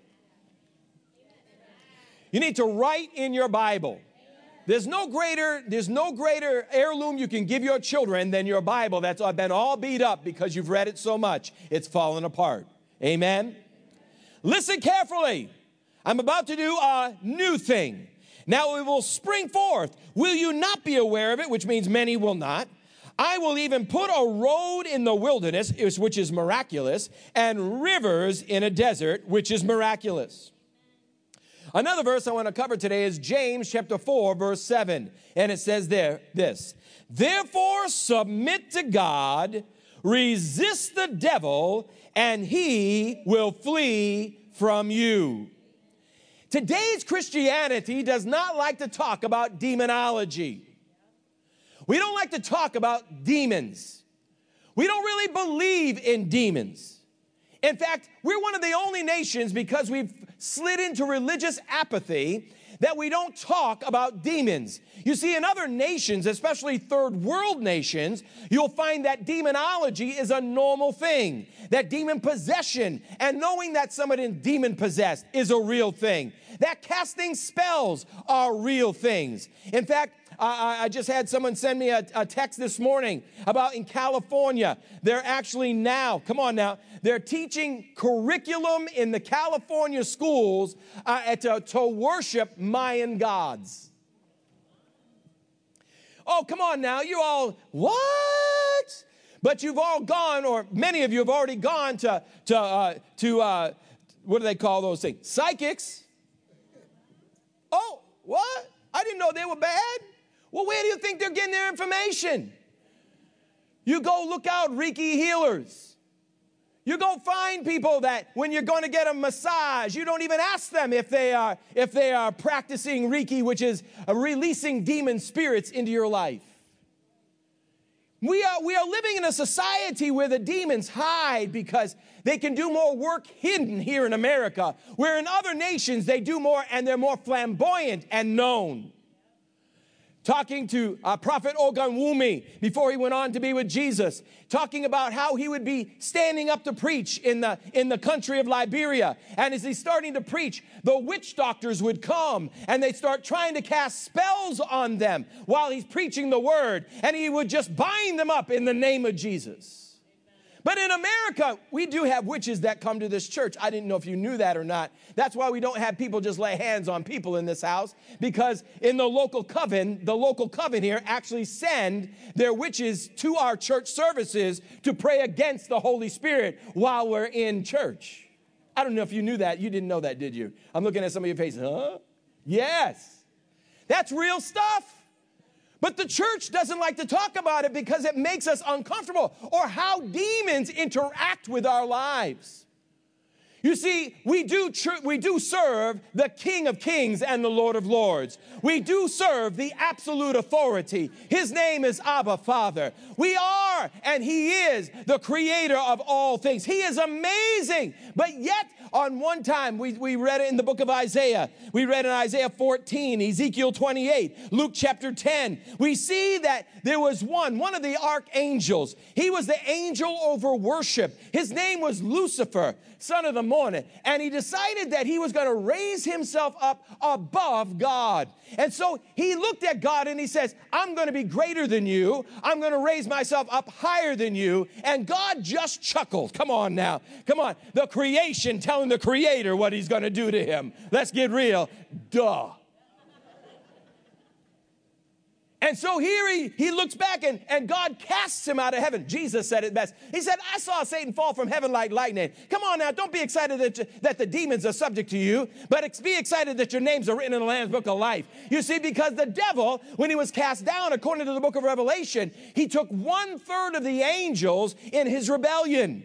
You need to write in your Bible. There's no greater heirloom you can give your children than your Bible that's been all beat up because you've read it so much it's fallen apart. Amen? Listen carefully. I'm about to do a new thing. Now it will spring forth. Will you not be aware of it? Which means many will not. I will even put a road in the wilderness, which is miraculous, and rivers in a desert, which is miraculous. Another verse I want to cover today is James chapter 4, verse 7. And it says there this, therefore submit to God, resist the devil, and he will flee from you. Today's Christianity does not like to talk about demonology. We don't like to talk about demons. We don't really believe in demons. In fact, we're one of the only nations, because we've slid into religious apathy, that we don't talk about demons. You see, in other nations, especially third world nations, you'll find that demonology is a normal thing. That demon possession and knowing that somebody is demon possessed is a real thing. That casting spells are real things. In fact, I just had someone send me a text this morning about in California, they're actually now, come on now, they're teaching curriculum in the California schools to worship Mayan gods. Oh, come on now, you all, what? But you've all gone, or many of you have already gone to what do they call those things? Psychics. Oh, what? I didn't know they were bad. Well, where do you think they're getting their information? You go look out Reiki healers. You go find people that when you're going to get a massage, you don't even ask them if they are practicing Reiki, which is releasing demon spirits into your life. We are living in a society where the demons hide because they can do more work hidden here in America, where in other nations they do more and they're more flamboyant and known. Talking to Prophet Ogunwumi before he went on to be with Jesus, talking about how he would be standing up to preach in the country of Liberia. And as he's starting to preach, the witch doctors would come and they'd start trying to cast spells on them while he's preaching the word. And he would just bind them up in the name of Jesus. But in America, we do have witches that come to this church. I didn't know if you knew that or not. That's why we don't have people just lay hands on people in this house, because in the local coven here actually send their witches to our church services to pray against the Holy Spirit while we're in church. I don't know if you knew that. You didn't know that, did you? I'm looking at some of your faces. Huh? Yes. That's real stuff. But the church doesn't like to talk about it because it makes us uncomfortable, or how demons interact with our lives. You see, we do serve the King of Kings and the Lord of Lords. We do serve the absolute authority. His name is Abba, Father. We are, and He is the creator of all things. He is amazing. But yet, on one time, we read it in the book of Isaiah. We read in Isaiah 14, Ezekiel 28, Luke chapter 10. We see that there was one of the archangels. He was the angel over worship. His name was Lucifer, son of the morning. And he decided that he was going to raise himself up above God. And so he looked at God and he says, I'm going to be greater than you. I'm going to raise myself up higher than you. And God just chuckled. Come on now. Come on. The creation telling the creator what he's going to do to him. Let's get real. Duh. And so here he looks back and God casts him out of heaven. Jesus said it best. He said, I saw Satan fall from heaven like lightning. Come on now, don't be excited that the demons are subject to you, but be excited that your names are written in the Lamb's Book of Life. You see, because the devil, when he was cast down, according to the book of Revelation, he took 1/3 of the angels in his rebellion.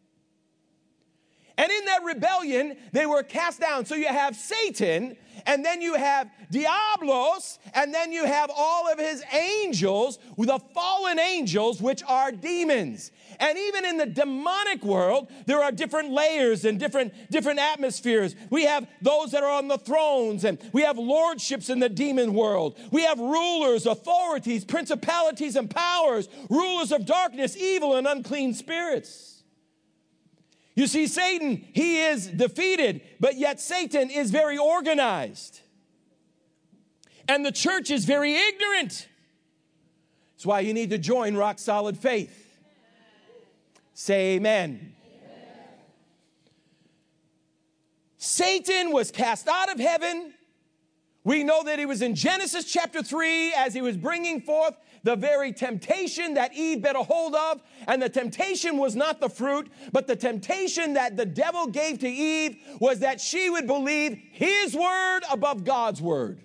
And in that rebellion, they were cast down. So you have Satan, and then you have Diablos, and then you have all of his angels, the fallen angels, which are demons. And even in the demonic world, there are different layers and different atmospheres. We have those that are on the thrones, and we have lordships in the demon world. We have rulers, authorities, principalities, and powers, rulers of darkness, evil, and unclean spirits. You see, Satan, he is defeated, but yet Satan is very organized. And the church is very ignorant. That's why you need to join Rock Solid Faith. Say amen. Satan was cast out of heaven. We know that he was in Genesis chapter 3 as he was bringing forth the very temptation that Eve bit a hold of. And the temptation was not the fruit, but the temptation that the devil gave to Eve was that she would believe his word above God's word.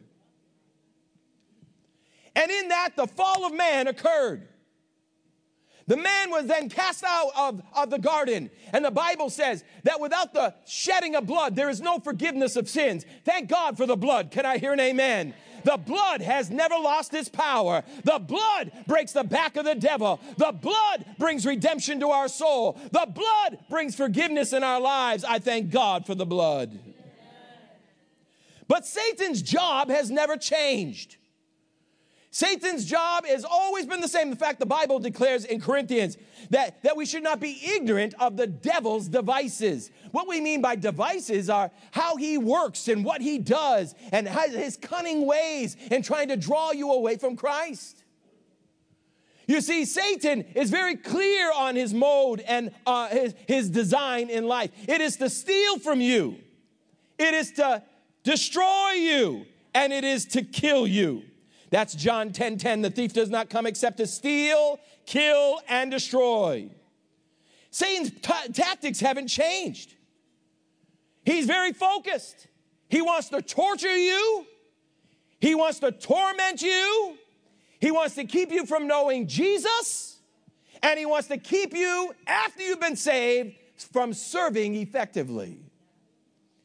And in that, the fall of man occurred. The man was then cast out of the garden. And the Bible says that without the shedding of blood, there is no forgiveness of sins. Thank God for the blood. Can I hear an amen? The blood has never lost its power. The blood breaks the back of the devil. The blood brings redemption to our soul. The blood brings forgiveness in our lives. I thank God for the blood. But Satan's job has never changed. Satan's job has always been the same. In fact, the Bible declares in Corinthians that we should not be ignorant of the devil's devices. What we mean by devices are how he works and what he does and his cunning ways in trying to draw you away from Christ. You see, Satan is very clear on his mode and his design in life. It is to steal from you. It is to destroy you. And it is to kill you. That's John 10:10. The thief does not come except to steal, kill, and destroy. Satan's tactics haven't changed. He's very focused. He wants to torture you. He wants to torment you. He wants to keep you from knowing Jesus. And he wants to keep you, after you've been saved, from serving effectively.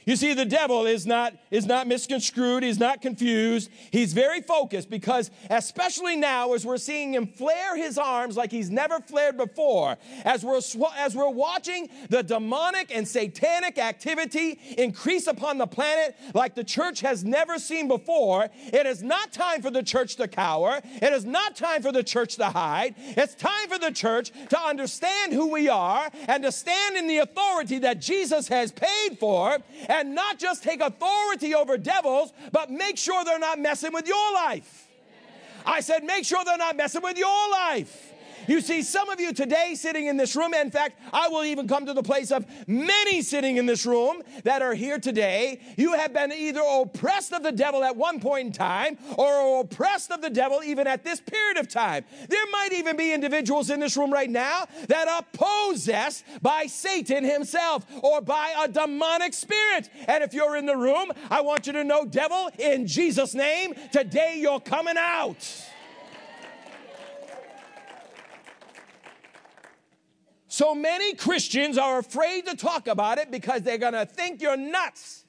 You see, the devil is not misconstrued. He's not confused. He's very focused because especially now as we're seeing him flare his arms like he's never flared before, as we're watching the demonic and satanic activity increase upon the planet like the church has never seen before, it is not time for the church to cower. It is not time for the church to hide. It's time for the church to understand who we are and to stand in the authority that Jesus has paid for, and not just take authority over devils, but make sure they're not messing with your life. I said, make sure they're not messing with your life. You see, some of you today sitting in this room, in fact, I will even come to the place of many sitting in this room that are here today. You have been either oppressed of the devil at one point in time or oppressed of the devil even at this period of time. There might even be individuals in this room right now that are possessed by Satan himself or by a demonic spirit. And if you're in the room, I want you to know, devil, in Jesus' name, today you're coming out. So many Christians are afraid to talk about it because they're going to think you're nuts.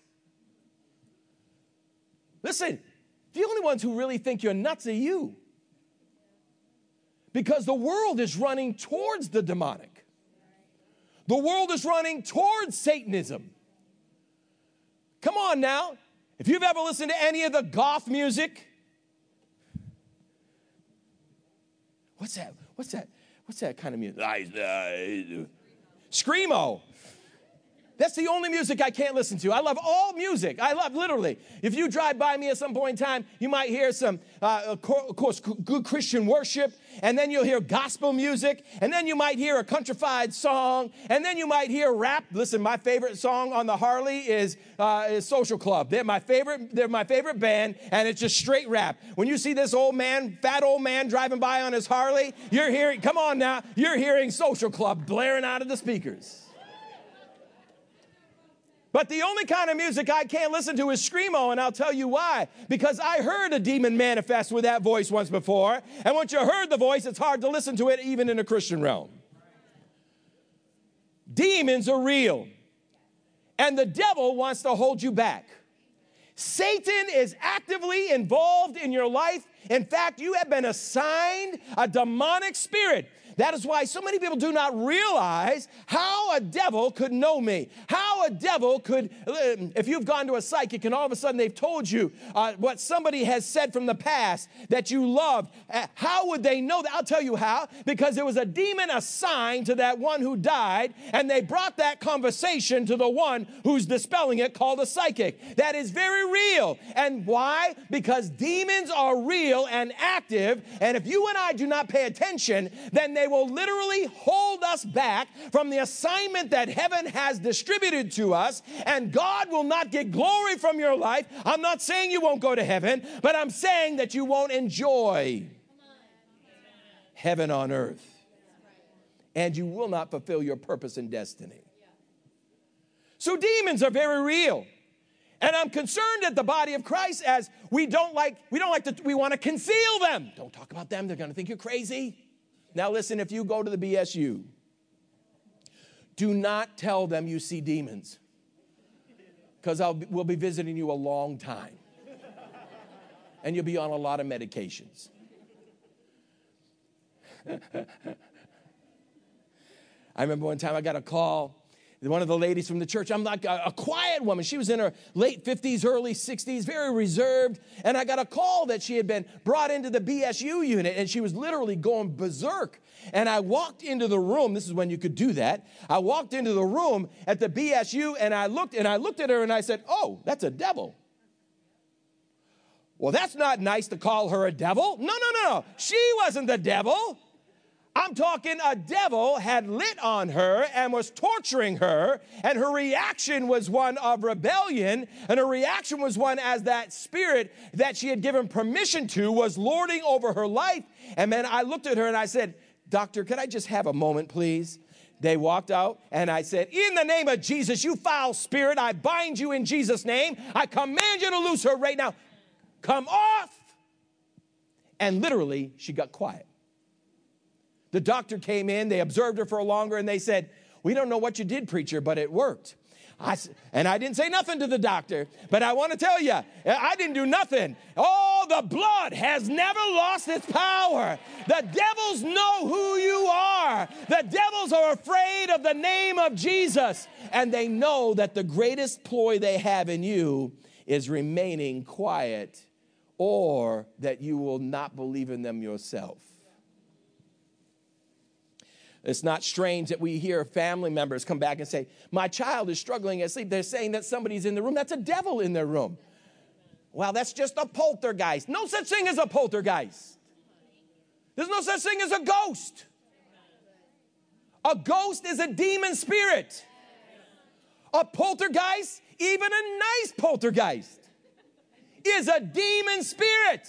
Listen, the only ones who really think you're nuts are you. Because the world is running towards the demonic. The world is running towards Satanism. Come on now. If you've ever listened to any of the goth music, what's that? What's that kind of music? Screamo. That's the only music I can't listen to. I love all music. I love, literally. If you drive by me at some point in time, you might hear some, of course, good Christian worship, and then you'll hear gospel music, and then you might hear a countrified song, and then you might hear rap. Listen, my favorite song on the Harley is Social Club. They're my favorite band, and it's just straight rap. When you see this fat old man driving by on his Harley, you're hearing Social Club blaring out of the speakers. But the only kind of music I can't listen to is screamo, and I'll tell you why. Because I heard a demon manifest with that voice once before, and once you heard the voice, it's hard to listen to it even in a Christian realm. Demons are real, and the devil wants to hold you back. Satan is actively involved in your life. In fact, you have been assigned a demonic spirit. That is why so many people do not realize how a devil could know me. How a devil could, if you've gone to a psychic and all of a sudden they've told you what somebody has said from the past that you loved, how would they know that? I'll tell you how. Because there was a demon assigned to that one who died, and they brought that conversation to the one who's dispelling it, called a psychic. That is very real. And why? Because demons are real and active, and if you and I do not pay attention, then they will literally hold us back from the assignment that heaven has distributed to us, and God will not get glory from your life. I'm not saying you won't go to heaven, but I'm saying that you won't enjoy heaven on earth, and you will not fulfill your purpose and destiny. So demons are very real. And I'm concerned at the body of Christ as we want to conceal them. Don't talk about them. They're going to think you're crazy. Now listen, if you go to the BSU, do not tell them you see demons, because we'll be visiting you a long time. And you'll be on a lot of medications. I remember one time I got a call. One of the ladies from the church, I'm like a quiet woman. She was in her late 50s, early 60s, very reserved. And I got a call that she had been brought into the BSU unit, and she was literally going berserk. And I walked into the room. This is when you could do that. I walked into the room at the BSU, and I looked at her, and I said, "Oh, that's a devil." Well, that's not nice to call her a devil. No. She wasn't the devil. I'm talking a devil had lit on her and was torturing her, and her reaction was one of rebellion, and her reaction was one as that spirit that she had given permission to was lording over her life. And then I looked at her and I said, "Doctor, could I just have a moment, please?" They walked out, and I said, "In the name of Jesus, you foul spirit, I bind you in Jesus' name. I command you to loose her right now. Come off." And literally, she got quiet. The doctor came in, they observed her for longer, and they said, "We don't know what you did, preacher, but it worked." And I didn't say nothing to the doctor, but I want to tell you, I didn't do nothing. Oh, the blood has never lost its power. The devils know who you are. The devils are afraid of the name of Jesus. And they know that the greatest ploy they have in you is remaining quiet, or that you will not believe in them yourself. It's not strange that we hear family members come back and say, my child is struggling at sleep. They're saying that somebody's in the room. That's a devil in their room. Well, that's just a poltergeist. No such thing as a poltergeist. There's no such thing as a ghost. A ghost is a demon spirit. A poltergeist, even a nice poltergeist, is a demon spirit.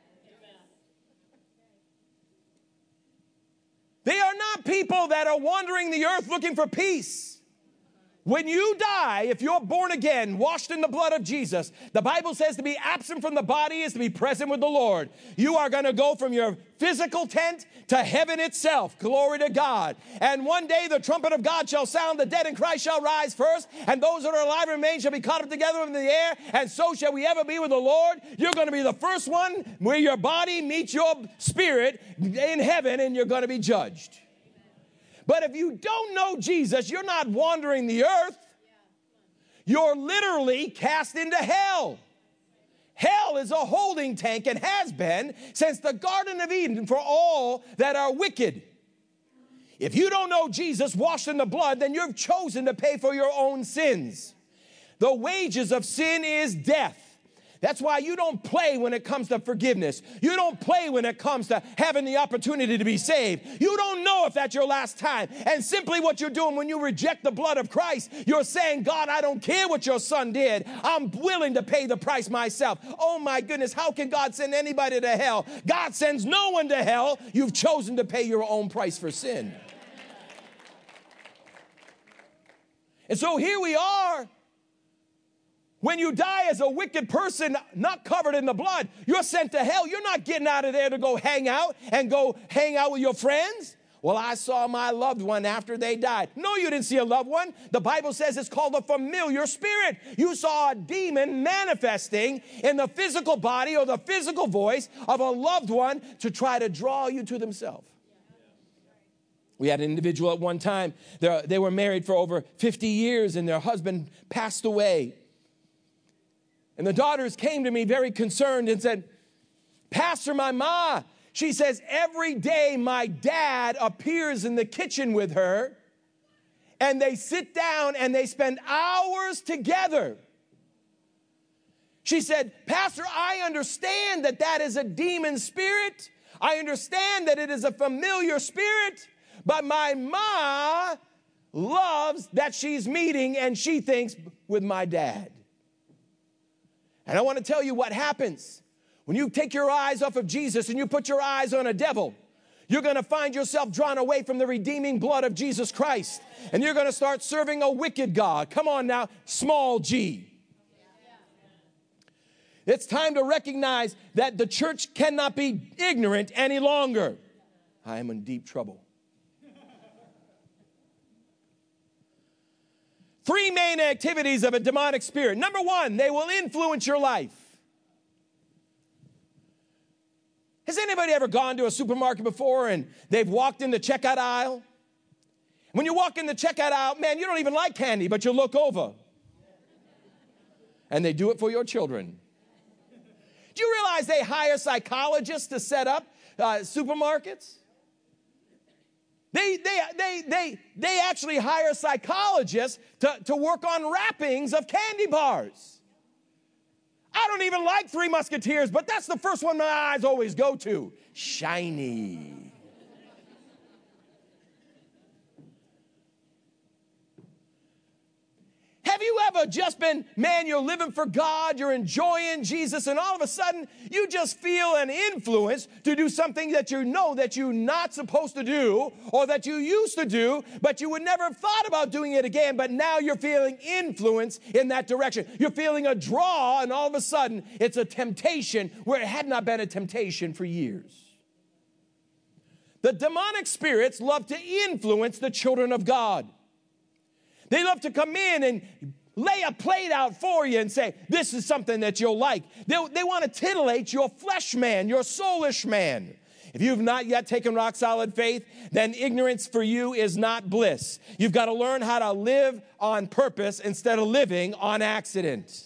They are not people that are wandering the earth looking for peace. When you die, if you're born again, washed in the blood of Jesus, the Bible says to be absent from the body is to be present with the Lord. You are going to go from your physical tent to heaven itself. Glory to God. And one day the trumpet of God shall sound, the dead in Christ shall rise first, and those that are alive and remain shall be caught up together in the air, and so shall we ever be with the Lord. You're going to be the first one where your body meets your spirit in heaven, and you're going to be judged. But if you don't know Jesus, you're not wandering the earth. You're literally cast into hell. Hell is a holding tank and has been since the Garden of Eden for all that are wicked. If you don't know Jesus washed in the blood, then you've chosen to pay for your own sins. The wages of sin is death. That's why you don't play when it comes to forgiveness. You don't play when it comes to having the opportunity to be saved. You don't know if that's your last time. And simply what you're doing when you reject the blood of Christ, you're saying, God, I don't care what your son did. I'm willing to pay the price myself. Oh my goodness, how can God send anybody to hell? God sends no one to hell. You've chosen to pay your own price for sin. And so here we are. When you die as a wicked person, not covered in the blood, you're sent to hell. You're not getting out of there to go hang out with your friends. Well, I saw my loved one after they died. No, you didn't see a loved one. The Bible says it's called a familiar spirit. You saw a demon manifesting in the physical body or the physical voice of a loved one to try to draw you to themselves. We had an individual at one time, they were married for over 50 years and their husband passed away. And the daughters came to me very concerned and said, Pastor, my ma, she says, every day my dad appears in the kitchen with her and they sit down and they spend hours together. She said, Pastor, I understand that that is a demon spirit. I understand that it is a familiar spirit, but my ma loves that she's meeting and she thinks with my dad. And I want to tell you what happens when you take your eyes off of Jesus and you put your eyes on a devil. You're going to find yourself drawn away from the redeeming blood of Jesus Christ. And you're going to start serving a wicked God. Come on now, small g. It's time to recognize that the church cannot be ignorant any longer. I am in deep trouble. 3 main activities of a demonic spirit. Number 1, they will influence your life. Has anybody ever gone to a supermarket before and they've walked in the checkout aisle? When you walk in the checkout aisle, man, you don't even like candy, but you look over. And they do it for your children. Do you realize they hire psychologists to set up supermarkets? They actually hire psychologists to work on wrappings of candy bars. I don't even like Three Musketeers, but that's the first one my eyes always go to. Shiny. Have you ever just been, man, you're living for God, you're enjoying Jesus, and all of a sudden you just feel an influence to do something that you know that you're not supposed to do or that you used to do, but you would never have thought about doing it again, but now you're feeling influence in that direction. You're feeling a draw, and all of a sudden it's a temptation where it had not been a temptation for years. The demonic spirits love to influence the children of God. They love to come in and lay a plate out for you and say, this is something that you'll like. They want to titillate your flesh man, your soulish man. If you've not yet taken rock solid faith, then ignorance for you is not bliss. You've got to learn how to live on purpose instead of living on accident.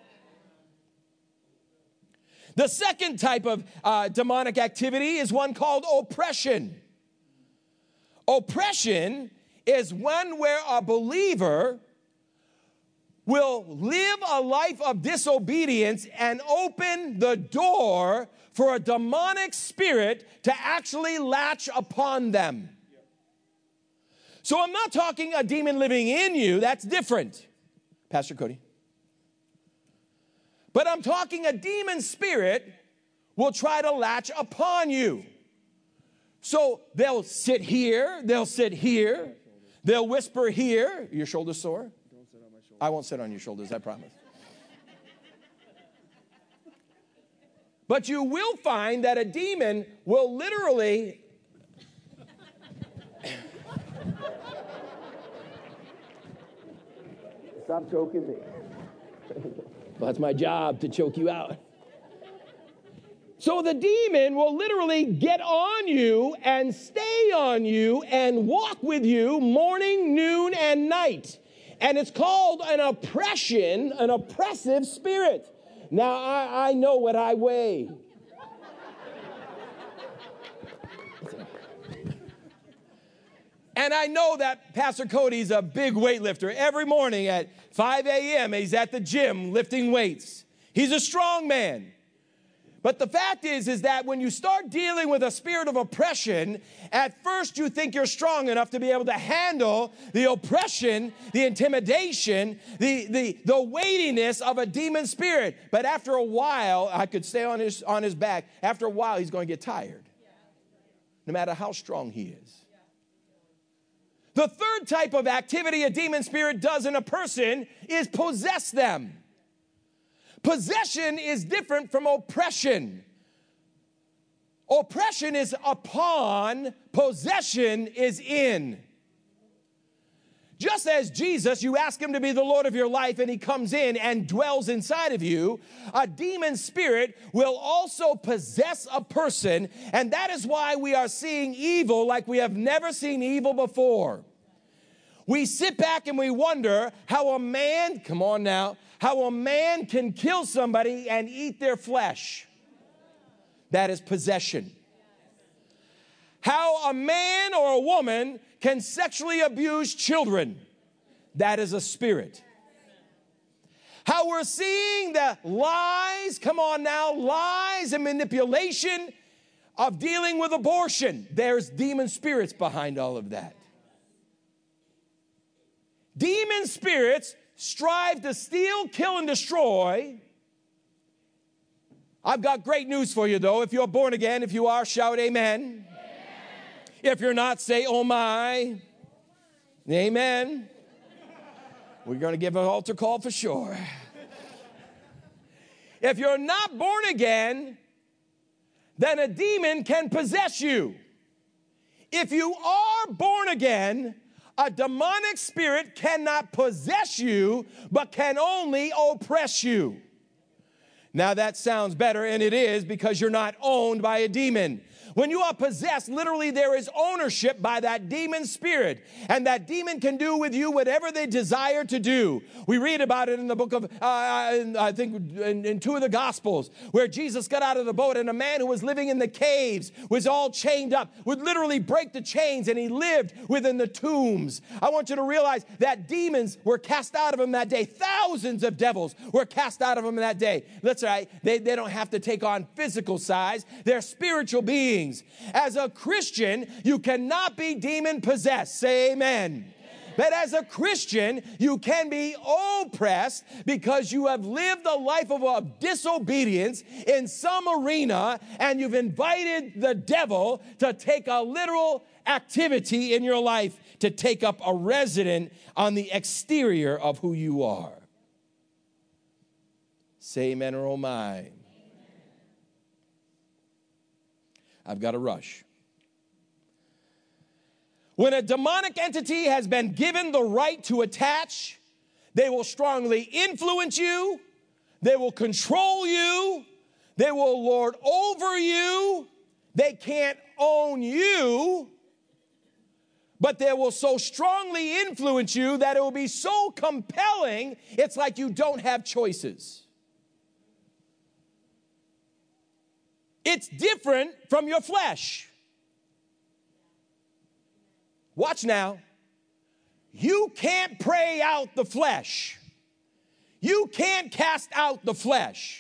The second type of demonic activity is one called oppression. Oppression is one where a believer will live a life of disobedience and open the door for a demonic spirit to actually latch upon them. So I'm not talking a demon living in you. That's different, Pastor Cody. But I'm talking a demon spirit will try to latch upon you. So they'll sit here, they'll sit here, they'll whisper here. Your shoulders sore? Don't sit on my shoulders. I won't sit on your shoulders, I promise. But you will find that a demon will literally stop choking me. Well, that's my job, to choke you out. So the demon will literally get on you and stay on you and walk with you morning, noon, and night. And it's called an oppression, an oppressive spirit. Now, I know what I weigh. And I know that Pastor Cody's a big weightlifter. Every morning at 5 a.m., he's at the gym lifting weights. He's a strong man. But the fact is that when you start dealing with a spirit of oppression, at first you think you're strong enough to be able to handle the oppression, the intimidation, the weightiness of a demon spirit. But after a while, I could stay on his back. After a while, he's going to get tired, no matter how strong he is. The third type of activity a demon spirit does in a person is possess them. Possession is different from oppression. Oppression is upon, possession is in. Just as Jesus, you ask him to be the Lord of your life and he comes in and dwells inside of you, a demon spirit will also possess a person, and that is why we are seeing evil like we have never seen evil before. We sit back and we wonder how a man, come on now, how a man can kill somebody and eat their flesh. That is possession. How a man or a woman can sexually abuse children. That is a spirit. How we're seeing the lies, come on now, lies and manipulation of dealing with abortion. There's demon spirits behind all of that. Demon spirits strive to steal, kill, and destroy. I've got great news for you, though. If you're born again, if you are, shout amen. Amen. If you're not, say, oh my. Amen. We're going to give an altar call for sure. If you're not born again, then a demon can possess you. If you are born again, a demonic spirit cannot possess you, but can only oppress you. Now that sounds better, and it is, because you're not owned by a demon. When you are possessed, literally there is ownership by that demon spirit, and that demon can do with you whatever they desire to do. We read about it in the book of, I think in two of the Gospels, where Jesus got out of the boat and a man who was living in the caves was all chained up, would literally break the chains, and he lived within the tombs. I want you to realize that demons were cast out of him that day. Thousands of devils were cast out of him that day. That's right. They don't have to take on physical size. They're spiritual beings. As a Christian, you cannot be demon possessed. Say amen. But as a Christian, you can be oppressed because you have lived a life of disobedience in some arena, and you've invited the devil to take a literal activity in your life, to take up a resident on the exterior of who you are. Say amen or oh my. I've got to rush. When a demonic entity has been given the right to attach, They will strongly influence you. They will control you. They will lord over you. They can't own you, but they will so strongly influence you that it will be so compelling, it's like you don't have choices. It's different from your flesh. Watch now. You can't pray out the flesh. You can't cast out the flesh.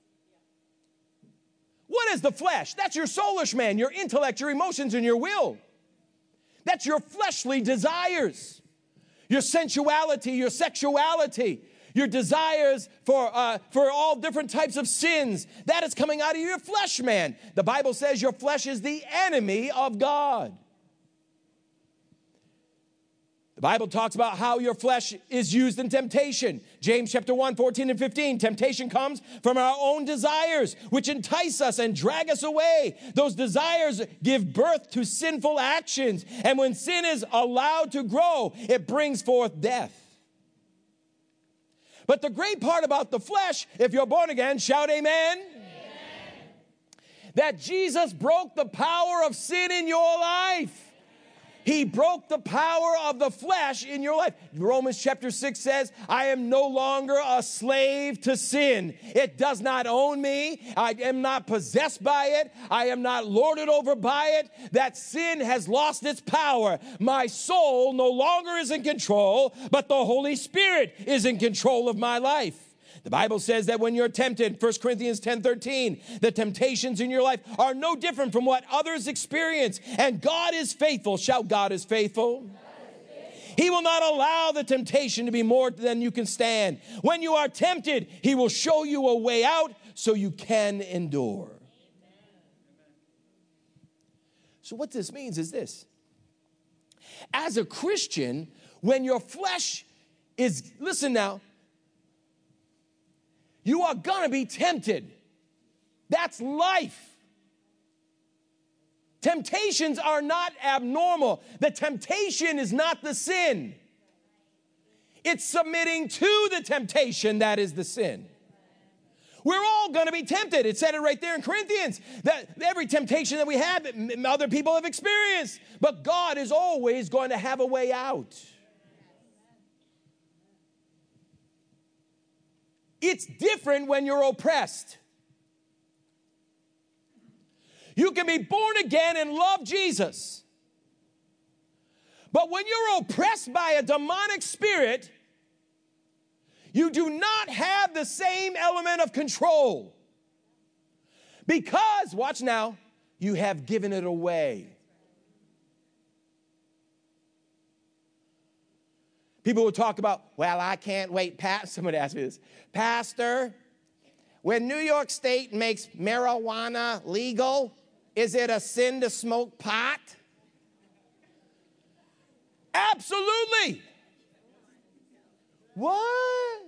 What is the flesh? That's your soulish man, your intellect, your emotions, and your will. That's your fleshly desires, your sensuality, your sexuality, your desires for all different types of sins. That is coming out of your flesh, man. The Bible says your flesh is the enemy of God. The Bible talks about how your flesh is used in temptation. James chapter 1, 14 and 15. Temptation comes from our own desires, which entice us and drag us away. Those desires give birth to sinful actions. And when sin is allowed to grow, it brings forth death. But the great part about the flesh, if you're born again, shout amen. That Jesus broke the power of sin in your life. He broke the power of the flesh in your life. Romans chapter 6 says, I am no longer a slave to sin. It does not own me. I am not possessed by it. I am not lorded over by it. That sin has lost its power. My soul no longer is in control, but the Holy Spirit is in control of my life. The Bible says that when you're tempted, 1 Corinthians 10:13, the temptations in your life are no different from what others experience. And God is faithful. Shout, God is faithful. He will not allow the temptation to be more than you can stand. When you are tempted, he will show you a way out so you can endure. So what this means is this. As a Christian, when your flesh is, listen now, you are going to be tempted. That's life. Temptations are not abnormal. The temptation is not the sin. It's submitting to the temptation that is the sin. We're all going to be tempted. It said it right there in Corinthians, that every temptation that we have, other people have experienced. But God is always going to have a way out. It's different when you're oppressed. You can be born again and love Jesus. But when you're oppressed by a demonic spirit, you do not have the same element of control. Because, watch now, you have given it away. People will talk about, well, I can't wait. Somebody asked me this. Pastor, when New York State makes marijuana legal, is it a sin to smoke pot? Absolutely. What?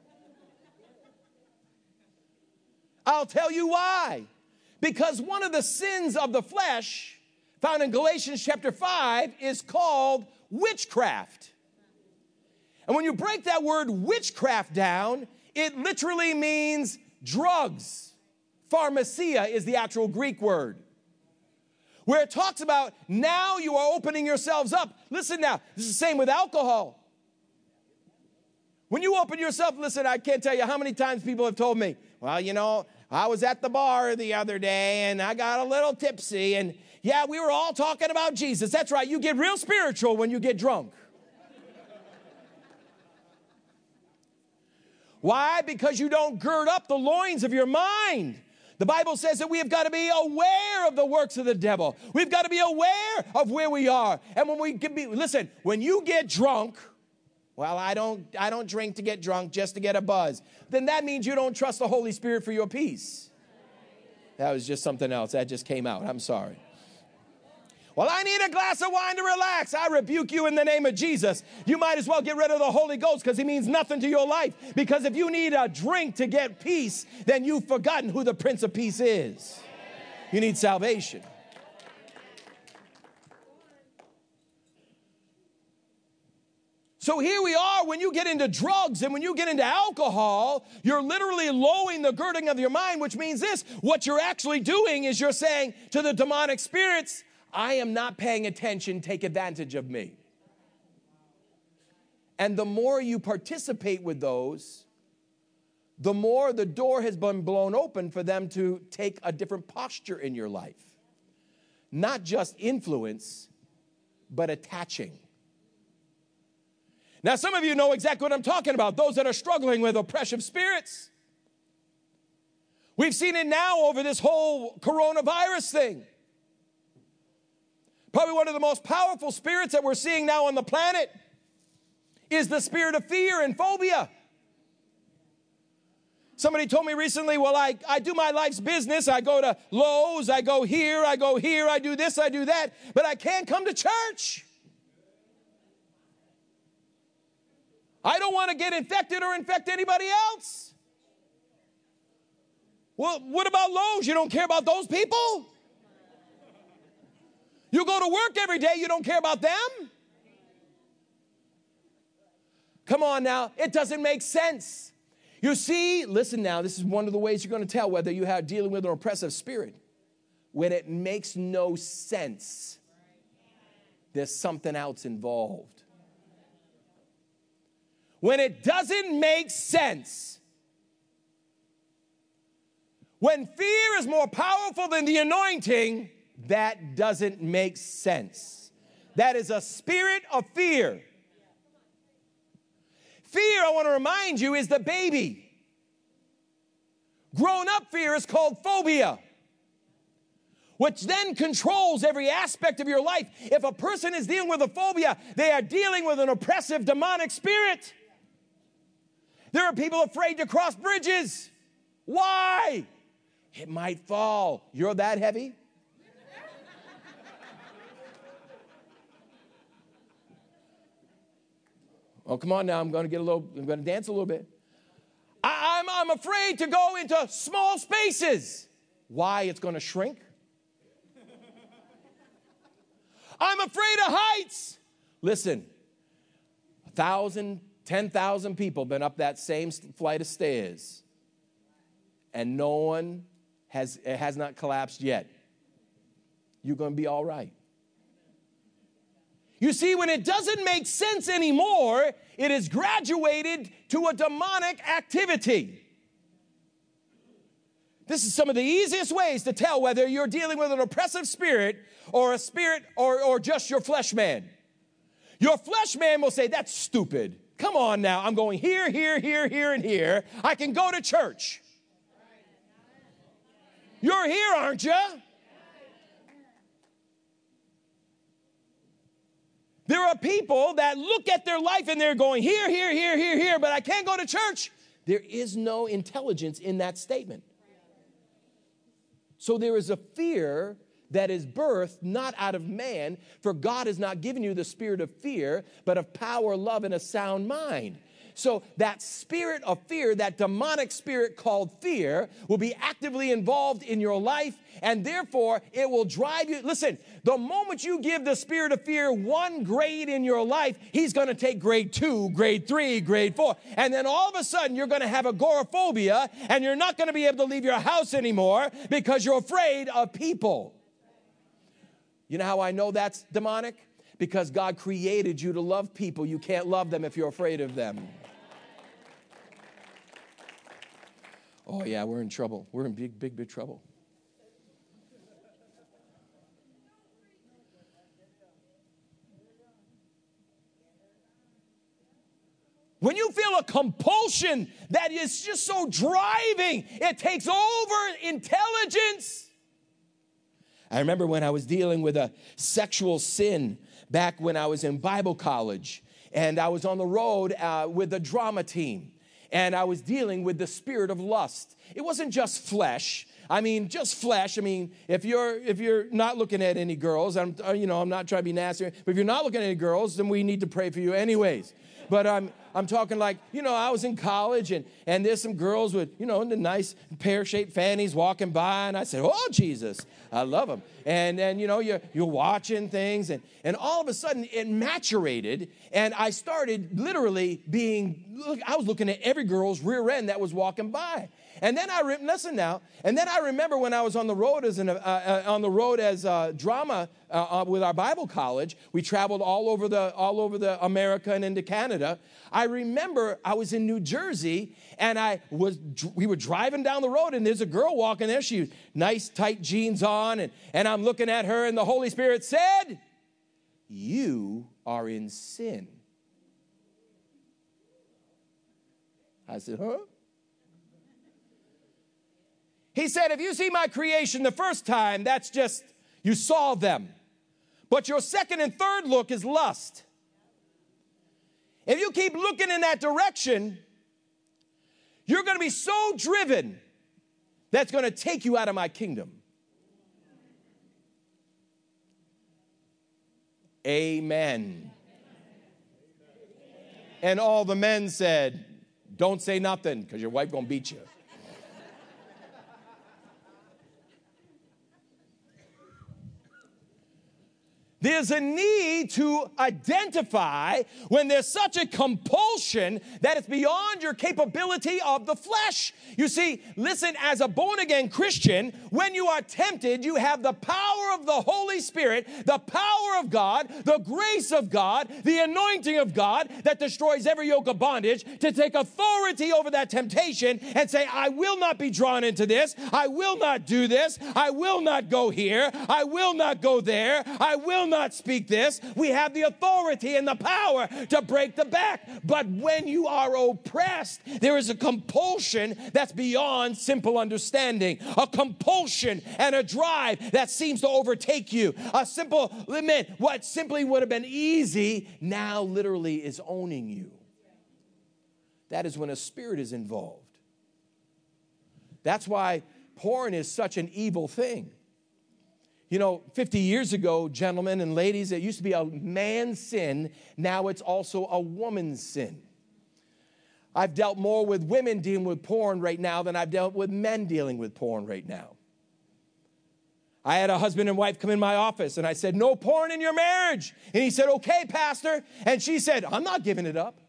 I'll tell you why. Because one of the sins of the flesh found in Galatians chapter 5 is called witchcraft. And when you break that word witchcraft down, it literally means drugs. Pharmacia is the actual Greek word. Where it talks about now you are opening yourselves up. Listen now, this is the same with alcohol. When you open yourself, listen, I can't tell you how many times people have told me, well, you know, I was at the bar the other day and I got a little tipsy and yeah, we were all talking about Jesus. That's right, you get real spiritual when you get drunk. Why? Because you don't gird up the loins of your mind. The Bible says that we have got to be aware of the works of the devil. We've got to be aware of where we are. And when we can be, listen, when you get drunk, well, I don't drink to get drunk, just to get a buzz. Then that means you don't trust the Holy Spirit for your peace. That was just something else. That just came out. I'm sorry. Well, I need a glass of wine to relax. I rebuke you in the name of Jesus. You might as well get rid of the Holy Ghost because he means nothing to your life. Because if you need a drink to get peace, then you've forgotten who the Prince of Peace is. You need salvation. So here we are, when you get into drugs and when you get into alcohol, you're literally lowering the girding of your mind, which means this: what you're actually doing is you're saying to the demonic spirits, I am not paying attention, take advantage of me. And the more you participate with those, the more the door has been blown open for them to take a different posture in your life. Not just influence, but attaching. Now, some of you know exactly what I'm talking about, those that are struggling with oppressive spirits. We've seen it now over this whole coronavirus thing. Probably one of the most powerful spirits that we're seeing now on the planet is the spirit of fear and phobia. Somebody told me recently, well, I do my life's business. I go to Lowe's, I go here, I do this, I do that, but I can't come to church. I don't want to get infected or infect anybody else. Well, what about Lowe's? You don't care about those people? You go to work every day, you don't care about them? Come on now, it doesn't make sense. You see, listen now, this is one of the ways you're going to tell whether you are dealing with an oppressive spirit. When it makes no sense, there's something else involved. When it doesn't make sense, when fear is more powerful than the anointing, that doesn't make sense. That is a spirit of fear. Fear, I want to remind you, is the baby. Grown-up fear is called phobia, which then controls every aspect of your life. If a person is dealing with a phobia, they are dealing with an oppressive demonic spirit. There are people afraid to cross bridges. Why? It might fall. You're that heavy? Oh, come on now, I'm going to dance a little bit. I'm afraid to go into small spaces. Why? It's going to shrink. I'm afraid of heights. Listen, 1,000, 10,000 people have been up that same flight of stairs, and no one has not collapsed yet. You're going to be all right. You see, when it doesn't make sense anymore, it is graduated to a demonic activity. This is some of the easiest ways to tell whether you're dealing with an oppressive spirit or a spirit or just your flesh man. Your flesh man will say, that's stupid. Come on now, I'm going here, and here. I can go to church. You're here, aren't you? There are people that look at their life and they're going here, but I can't go to church. There is no intelligence in that statement. So there is a fear that is birthed not out of man, for God has not given you the spirit of fear, but of power, love, and a sound mind. So that spirit of fear, that demonic spirit called fear, will be actively involved in your life, and therefore it will drive you. Listen, the moment you give the spirit of fear one grade in your life, he's going to take grade 2, grade 3, grade 4, and then all of a sudden you're going to have agoraphobia, and you're not going to be able to leave your house anymore because you're afraid of people. You know how I know that's demonic? Because God created you to love people. You can't love them if you're afraid of them. Oh, yeah, we're in trouble. We're in big trouble. When you feel a compulsion that is just so driving, it takes over intelligence. I remember when I was dealing with a sexual sin back when I was in Bible college, and I was on the road with the drama team. And I was dealing with the spirit of lust. It wasn't just flesh. I mean, just flesh. I mean, if you're not looking at any girls, I'm not trying to be nasty, but if you're not looking at any girls, then we need to pray for you anyways. But I'm talking like, I was in college and there's some girls with, the nice pear-shaped fannies walking by. And I said, oh, Jesus, I love them. And then, you're watching things. And all of a sudden it maturated. And I started literally I was looking at every girl's rear end that was walking by. And then listen now. And then I remember when I was on the road as drama with our Bible college. We traveled all over the America and into Canada. I remember I was in New Jersey and we were driving down the road and there's a girl walking there. She had nice tight jeans on and I'm looking at her and the Holy Spirit said, "You are in sin." I said, huh? He said, if you see my creation the first time, that's just, you saw them. But your second and third look is lust. If you keep looking in that direction, you're going to be so driven that's going to take you out of my kingdom. Amen. And all the men said, don't say nothing because your wife going to beat you. There's a need to identify when there's such a compulsion that it's beyond your capability of the flesh. You see, listen, as a born-again Christian, when you are tempted, you have the power of the Holy Spirit, the power of God, the grace of God, the anointing of God that destroys every yoke of bondage to take authority over that temptation and say, I will not be drawn into this. I will not do this. I will not go here. I will not go there. I will not speak this. We have the authority and the power to break the back. But when you are oppressed, there is a compulsion that's beyond simple understanding. A compulsion and a drive that seems to overtake you. A simple limit, what simply would have been easy, now literally is owning you. That is when a spirit is involved. That's why porn is such an evil thing. 50 years ago, gentlemen and ladies, it used to be a man's sin. Now it's also a woman's sin. I've dealt more with women dealing with porn right now than I've dealt with men dealing with porn right now. I had a husband and wife come in my office, and I said, no porn in your marriage. And he said, okay, pastor. And she said, I'm not giving it up.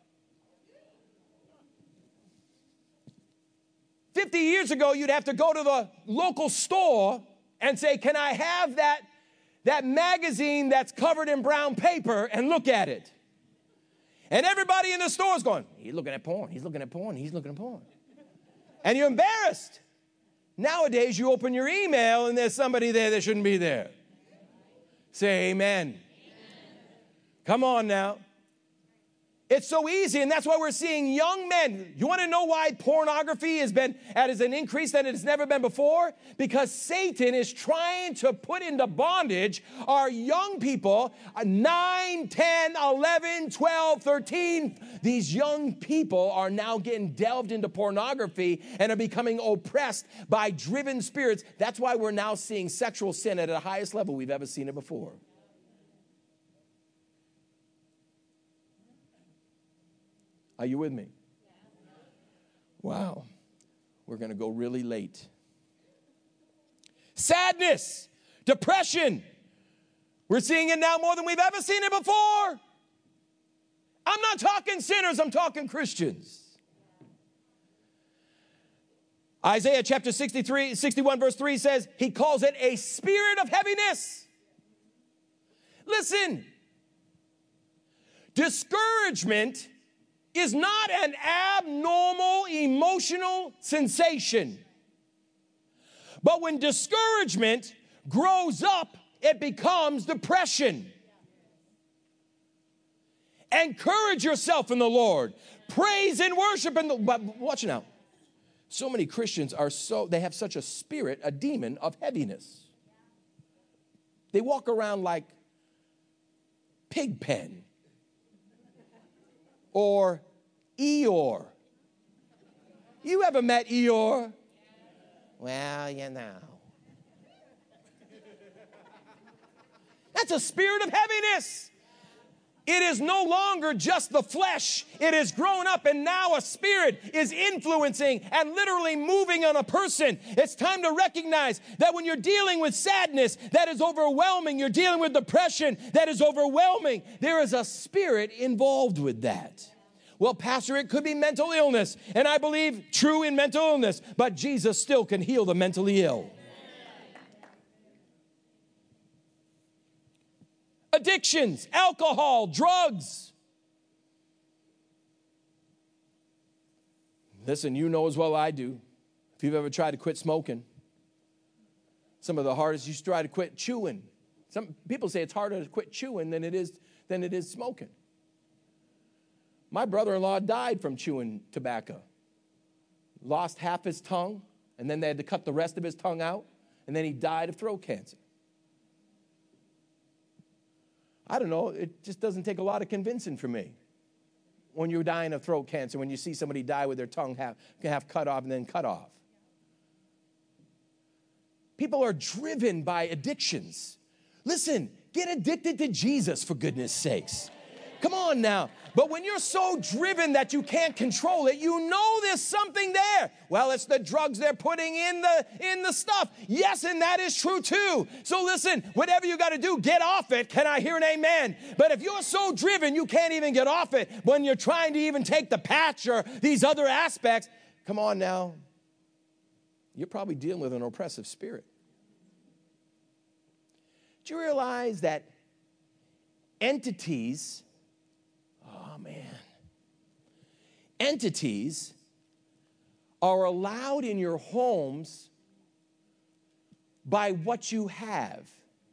50 years ago, you'd have to go to the local store and say, can I have that magazine that's covered in brown paper and look at it? And everybody in the store is going, he's looking at porn, he's looking at porn, he's looking at porn. And you're embarrassed. Nowadays, you open your email and there's somebody there that shouldn't be there. Say amen. Come on now. It's so easy, and that's why we're seeing young men. You want to know why pornography has been at an increase that it has never been before? Because Satan is trying to put into bondage our young people, 9, 10, 11, 12, 13. These young people are now getting delved into pornography and are becoming oppressed by driven spirits. That's why we're now seeing sexual sin at the highest level we've ever seen it before. Are you with me? Wow. We're going to go really late. Sadness, depression. We're seeing it now more than we've ever seen it before. I'm not talking sinners, I'm talking Christians. Isaiah chapter 61 verse 3 says, he calls it a spirit of heaviness. Listen, discouragement is not an abnormal emotional sensation. But when discouragement grows up, it becomes depression. Encourage yourself in the Lord. Praise and worship in the... But watch now. So many Christians they have such a spirit, a demon of heaviness. They walk around like Pigpen. Or Eeyore. You ever met Eeyore? Well, you know. That's a spirit of heaviness. it is no longer just the flesh. It is grown up, and now a spirit is influencing and literally moving on a person. It's time to recognize that when you're dealing with sadness that is overwhelming, you're dealing with depression that is overwhelming, there is a spirit involved with that. Well, Pastor, it could be mental illness, and I believe true in mental illness, but Jesus still can heal the mentally ill. Addictions, alcohol, drugs. Listen, you know as well as I do, if you've ever tried to quit smoking, some of the hardest, you try to quit chewing. Some people say it's harder to quit chewing than it is smoking. My brother-in-law died from chewing tobacco. Lost half his tongue, and then they had to cut the rest of his tongue out, and then he died of throat cancer. I don't know, it just doesn't take a lot of convincing for me. When you're dying of throat cancer, when you see somebody die with their tongue half cut off and then cut off. People are driven by addictions. Listen, get addicted to Jesus, for goodness sakes. Come on now. But when you're so driven that you can't control it, you know there's something there. Well, it's the drugs they're putting in the stuff. Yes, and that is true too. So listen, whatever you got to do, get off it. Can I hear an amen? But if you're so driven, you can't even get off it when you're trying to even take the patch or these other aspects. Come on now. You're probably dealing with an oppressive spirit. Do you realize that entities are allowed in your homes by what you have?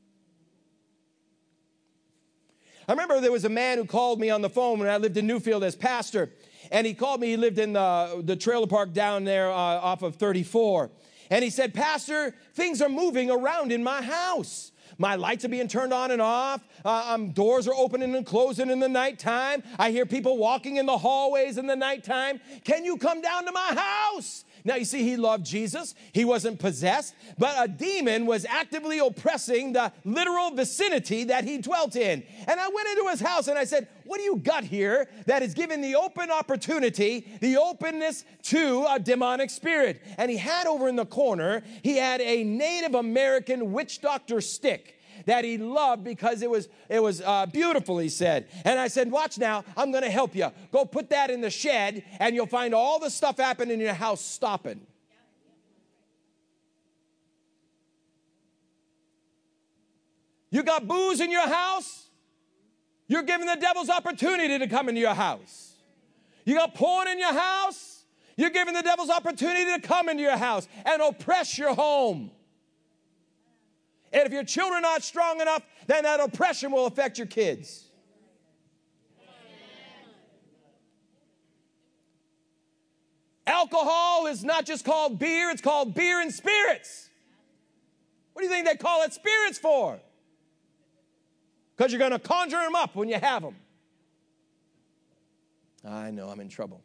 I remember there was a man who called me on the phone when I lived in Newfield as pastor, and he called me. He lived in the trailer park down there off of 34, and he said, Pastor, things are moving around in my house. My lights are being turned on and off. Doors are opening and closing in the nighttime. I hear people walking in the hallways in the nighttime. Can you come down to my house? Now, you see, he loved Jesus. He wasn't possessed, but a demon was actively oppressing the literal vicinity that he dwelt in. And I went into his house and I said, what do you got here that is giving the open opportunity, the openness to a demonic spirit? And he had over in the corner, he had a Native American witch doctor stick that he loved because it was beautiful, he said. And I said, watch now, I'm going to help you. Go put that in the shed, and you'll find all the stuff happening in your house stopping. You got booze in your house? You're giving the devil's opportunity to come into your house. You got porn in your house? You're giving the devil's opportunity to come into your house and oppress your home. And if your children are not strong enough, then that oppression will affect your kids. Alcohol is not just called beer, it's called beer and spirits. What do you think they call it spirits for? Because you're going to conjure them up when you have them. I know I'm in trouble.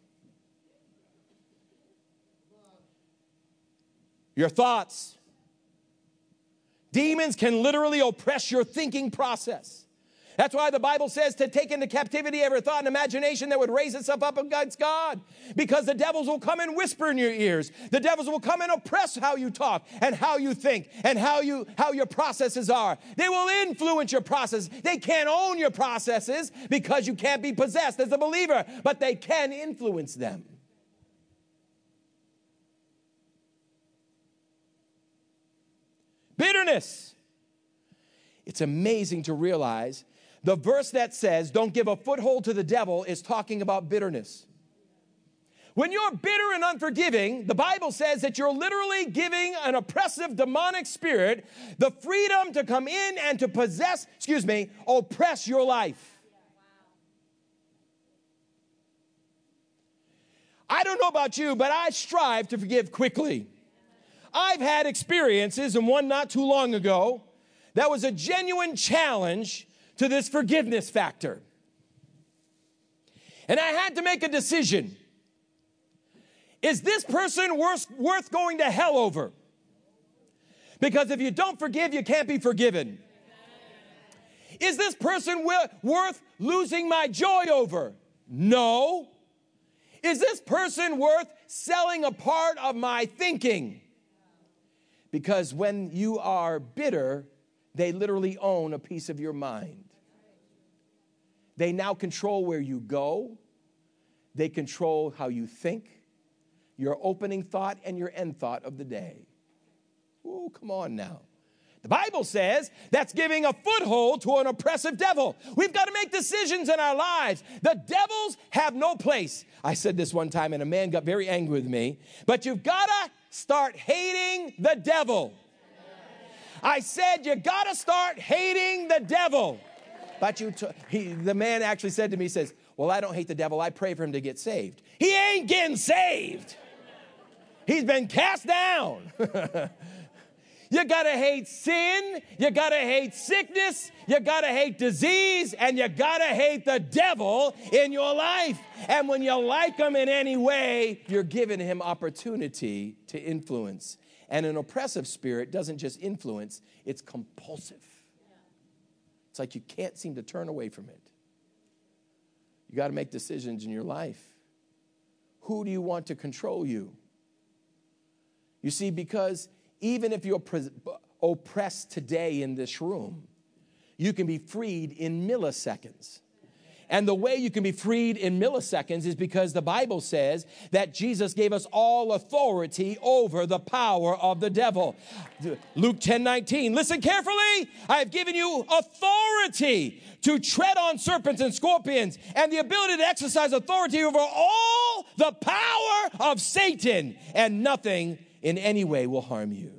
Your thoughts. Demons can literally oppress your thinking process. That's why the Bible says to take into captivity every thought and imagination that would raise itself up against God. Because the devils will come and whisper in your ears. The devils will come and oppress how you talk and how you think and how your processes are. They will influence your process. They can't own your processes because you can't be possessed as a believer, but they can influence them. Bitterness. It's amazing to realize the verse that says, don't give a foothold to the devil, is talking about bitterness. When you're bitter and unforgiving, the Bible says that you're literally giving an oppressive demonic spirit the freedom to come in and to oppress your life. I don't know about you, but I strive to forgive quickly. I've had experiences, and one not too long ago, that was a genuine challenge to this forgiveness factor. And I had to make a decision. Is this person worth going to hell over? Because if you don't forgive, you can't be forgiven. Is this person worth losing my joy over? No. Is this person worth selling a part of my thinking? Because when you are bitter, they literally own a piece of your mind. They now control where you go. They control how you think, your opening thought and your end thought of the day. Oh, come on now. The Bible says that's giving a foothold to an oppressive devil. We've got to make decisions in our lives. The devils have no place. I said this one time and a man got very angry with me, but you've got to start hating the devil. I said you got to start hating the devil. But the man actually said to me, he says, well, I don't hate the devil. I pray for him to get saved. He ain't getting saved. He's been cast down. You got to hate sin. You got to hate sickness. You got to hate disease. And you got to hate the devil in your life. And when you like him in any way, you're giving him opportunity to influence. And an oppressive spirit doesn't just influence, it's compulsive. It's like you can't seem to turn away from it. You got to make decisions in your life. Who do you want to control you? You see, because even if you're oppressed today in this room, you can be freed in milliseconds. And the way you can be freed in milliseconds is because the Bible says that Jesus gave us all authority over the power of the devil. Luke 10:19. Listen carefully. I have given you authority to tread on serpents and scorpions and the ability to exercise authority over all the power of Satan, and nothing in any way will harm you.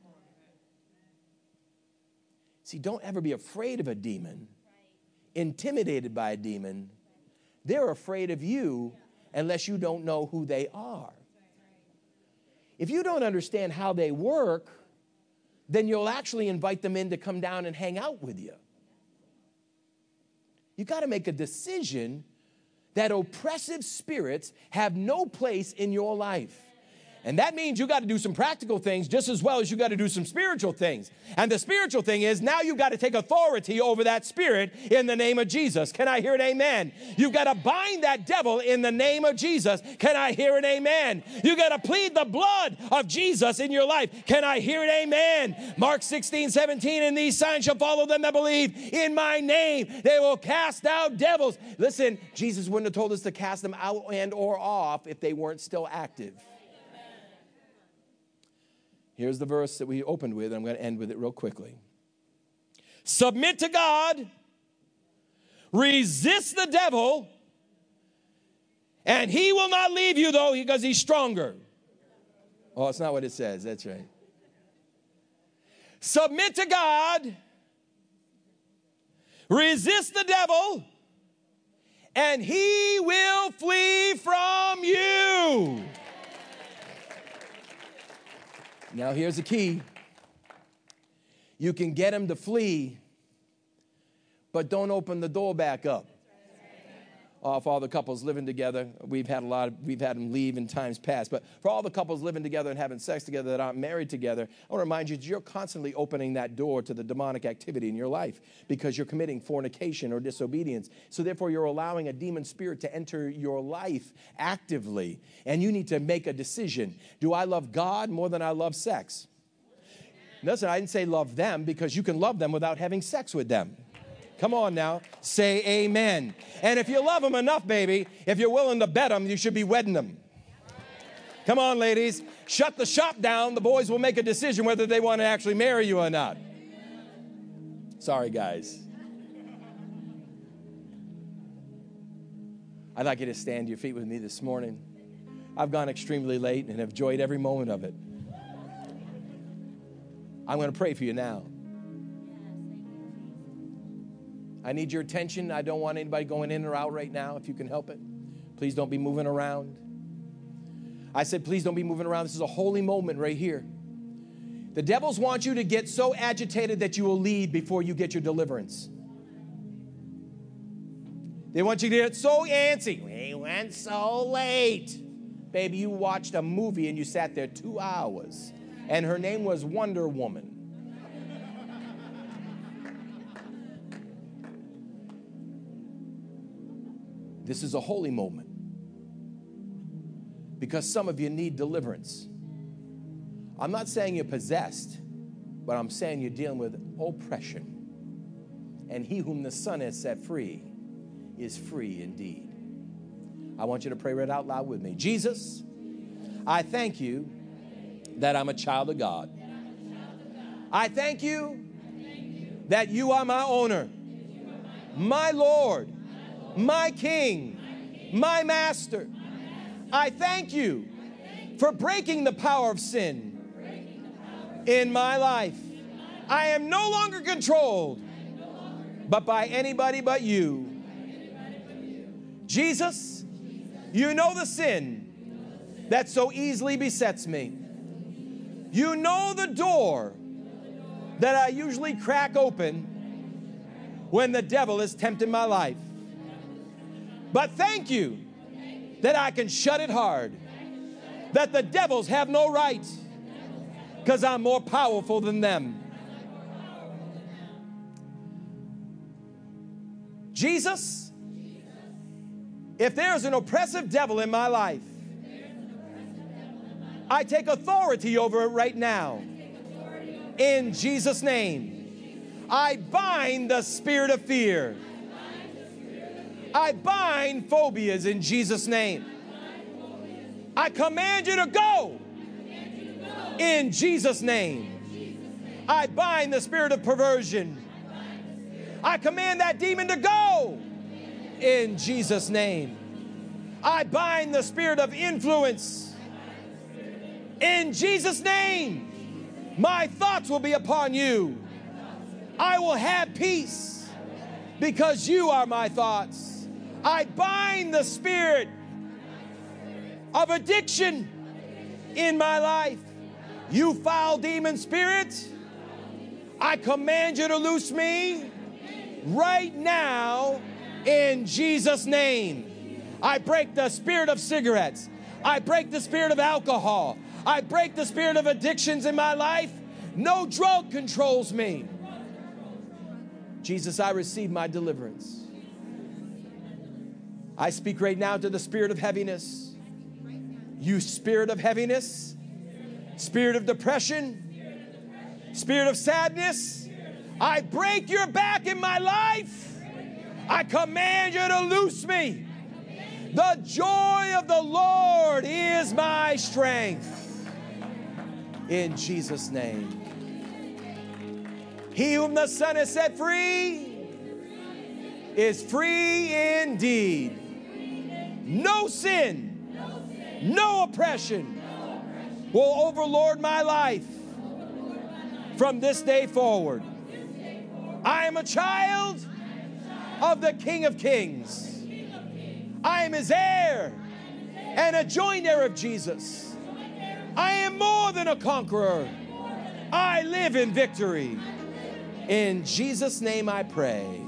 See, don't ever be afraid of a demon, intimidated by a demon. They're afraid of you unless you don't know who they are. If you don't understand how they work, then you'll actually invite them in to come down and hang out with you. You got to make a decision that oppressive spirits have no place in your life. And that means you got to do some practical things just as well as you got to do some spiritual things. And the spiritual thing is now you've got to take authority over that spirit in the name of Jesus. Can I hear an amen? You've got to bind that devil in the name of Jesus. Can I hear an amen? You've got to plead the blood of Jesus in your life. Can I hear an amen? Mark 16:17, and these signs shall follow them that believe in my name. They will cast out devils. Listen, Jesus wouldn't have told us to cast them out and or off if they weren't still active. Here's the verse that we opened with, and I'm going to end with it real quickly. Submit to God, resist the devil, and he will not leave you, though, because he's stronger. Oh, it's not what it says. That's right. Submit to God, resist the devil, and he will flee from you. Now, here's the key. You can get him to flee, but don't open the door back up. For all the couples living together, we've had them leave in times past. But for all the couples living together and having sex together that aren't married together, I want to remind you that you're constantly opening that door to the demonic activity in your life because you're committing fornication or disobedience. So therefore, you're allowing a demon spirit to enter your life actively. And you need to make a decision. Do I love God more than I love sex? Listen, I didn't say love them, because you can love them without having sex with them. Come on now, say amen. And if you love them enough, baby, if you're willing to bet them, you should be wedding them. Come on, ladies, shut the shop down. The boys will make a decision whether they want to actually marry you or not. Sorry, guys. I'd like you to stand to your feet with me this morning. I've gone extremely late and have enjoyed every moment of it. I'm going to pray for you now. I need your attention. I don't want anybody going in or out right now, if you can help it. Please don't be moving around. I said, please don't be moving around. This is a holy moment right here. The devils want you to get so agitated that you will leave before you get your deliverance. They want you to get so antsy. We went so late. Baby, you watched a movie and you sat there 2 hours. And her name was Wonder Woman. This is a holy moment because some of you need deliverance. I'm not saying you're possessed, but I'm saying you're dealing with oppression. And he whom the Son has set free is free indeed. I want you to pray right out loud with me. Jesus, I thank you that I'm a child of God. I thank you that you are my owner, my Lord, my King, my Master. I thank you for breaking the power of sin in my life. I am no longer controlled but by anybody but you. Jesus, you know the sin that so easily besets me. You know the door that I usually crack open when the devil is tempting my life. But thank you that I can shut it hard, that the devils have no right, because I'm more powerful than them. Jesus, if there's an oppressive devil in my life, I take authority over it right now. In Jesus' name, I bind the spirit of fear. I bind phobias in Jesus' name. I command you to go in Jesus' name. I bind the spirit of perversion. I command that demon to go in Jesus' name. I bind the spirit of influence in Jesus' name. My thoughts will be upon you. I will have peace because you are my thoughts. I bind the spirit of addiction in my life. You foul demon spirit, I command you to loose me right now in Jesus' name. I break the spirit of cigarettes. I break the spirit of alcohol. I break the spirit of addictions in my life. No drug controls me. Jesus, I receive my deliverance. I speak right now to the spirit of heaviness. You spirit of heaviness, spirit of depression, spirit of sadness, I break your back in my life. I command you to loose me. The joy of the Lord is my strength. In Jesus' name. He whom the Son has set free is free indeed. No sin, no oppression will overlord my life from this day forward. I am a child of the King of Kings. I am his heir and a joint heir of Jesus. I am more than a conqueror. I live in victory. In Jesus' name I pray.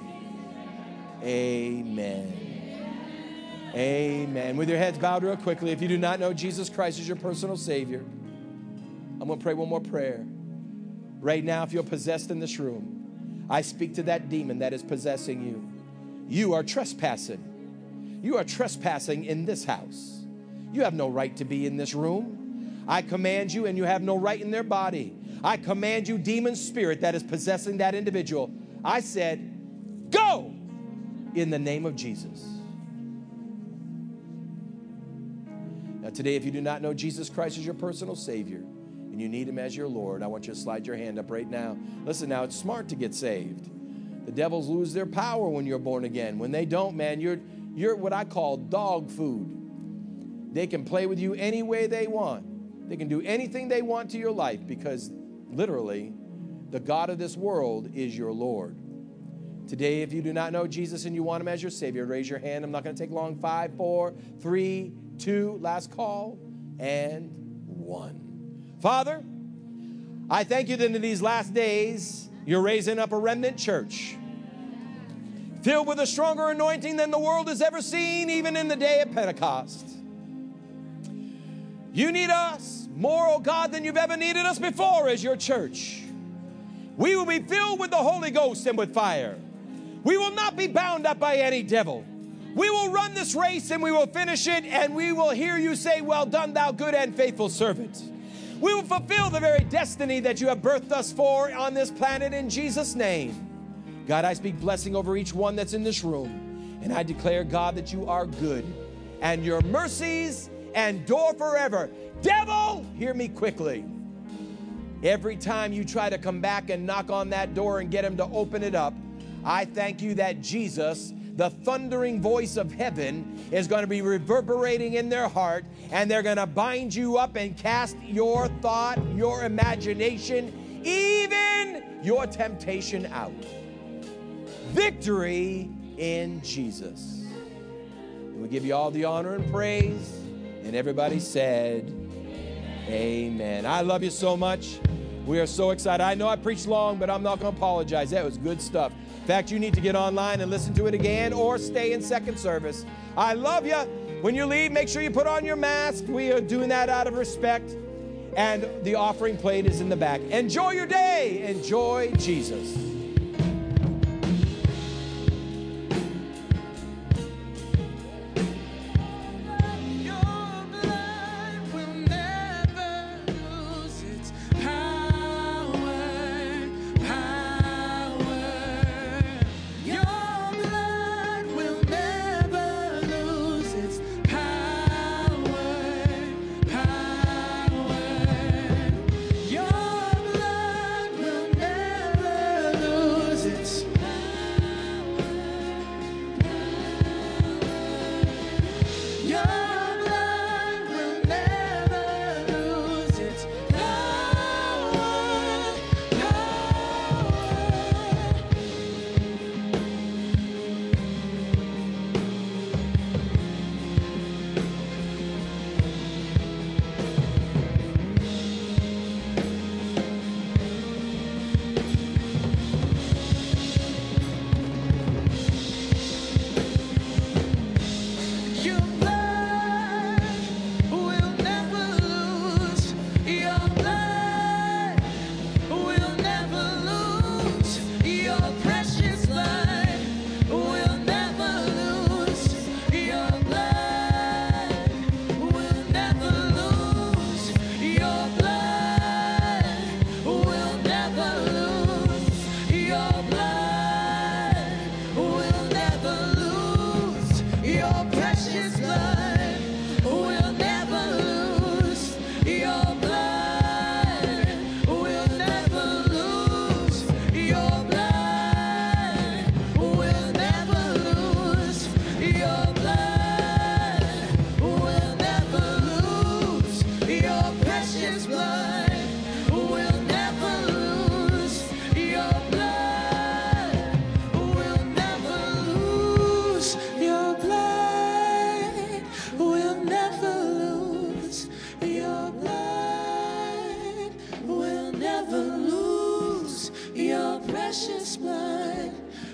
Amen. Amen. With your heads bowed real quickly, if you do not know Jesus Christ as your personal Savior, I'm going to pray one more prayer. Right now, if you're possessed in this room, I speak to that demon that is possessing you. You are trespassing. You are trespassing in this house. You have no right to be in this room. I command you, and you have no right in their body. I command you, demon spirit that is possessing that individual. I said, go in the name of Jesus. Now today, if you do not know Jesus Christ as your personal Savior and you need him as your Lord, I want you to slide your hand up right now. Listen now, it's smart to get saved. The devils lose their power when you're born again. When they don't, man, you're what I call dog food. They can play with you any way they want. They can do anything they want to your life because literally the God of this world is your Lord. Today, if you do not know Jesus and you want him as your Savior, raise your hand. I'm not going to take long. 5, 4, 3, 2, last call, and 1. Father, I thank you that in these last days, you're raising up a remnant church filled with a stronger anointing than the world has ever seen, even in the day of Pentecost. You need us more, oh God, than you've ever needed us before as your church. We will be filled with the Holy Ghost and with fire. We will not be bound up by any devil. We will run this race and we will finish it, and we will hear you say, well done, thou good and faithful servant. We will fulfill the very destiny that you have birthed us for on this planet in Jesus' name. God, I speak blessing over each one that's in this room, and I declare, God, that you are good, and your mercies endure forever. Devil, hear me quickly. Every time you try to come back and knock on that door and get him to open it up, I thank you that Jesus, the thundering voice of heaven, is going to be reverberating in their heart, and they're going to bind you up and cast your thought, your imagination, even your temptation out. Victory in Jesus. And we give you all the honor and praise, and everybody said, amen. I love you so much. We are so excited. I know I preached long, but I'm not going to apologize. That was good stuff. In fact, you need to get online and listen to it again or stay in second service. I love you. When you leave, make sure you put on your mask. We are doing that out of respect. And the offering plate is in the back. Enjoy your day. Enjoy Jesus. Precious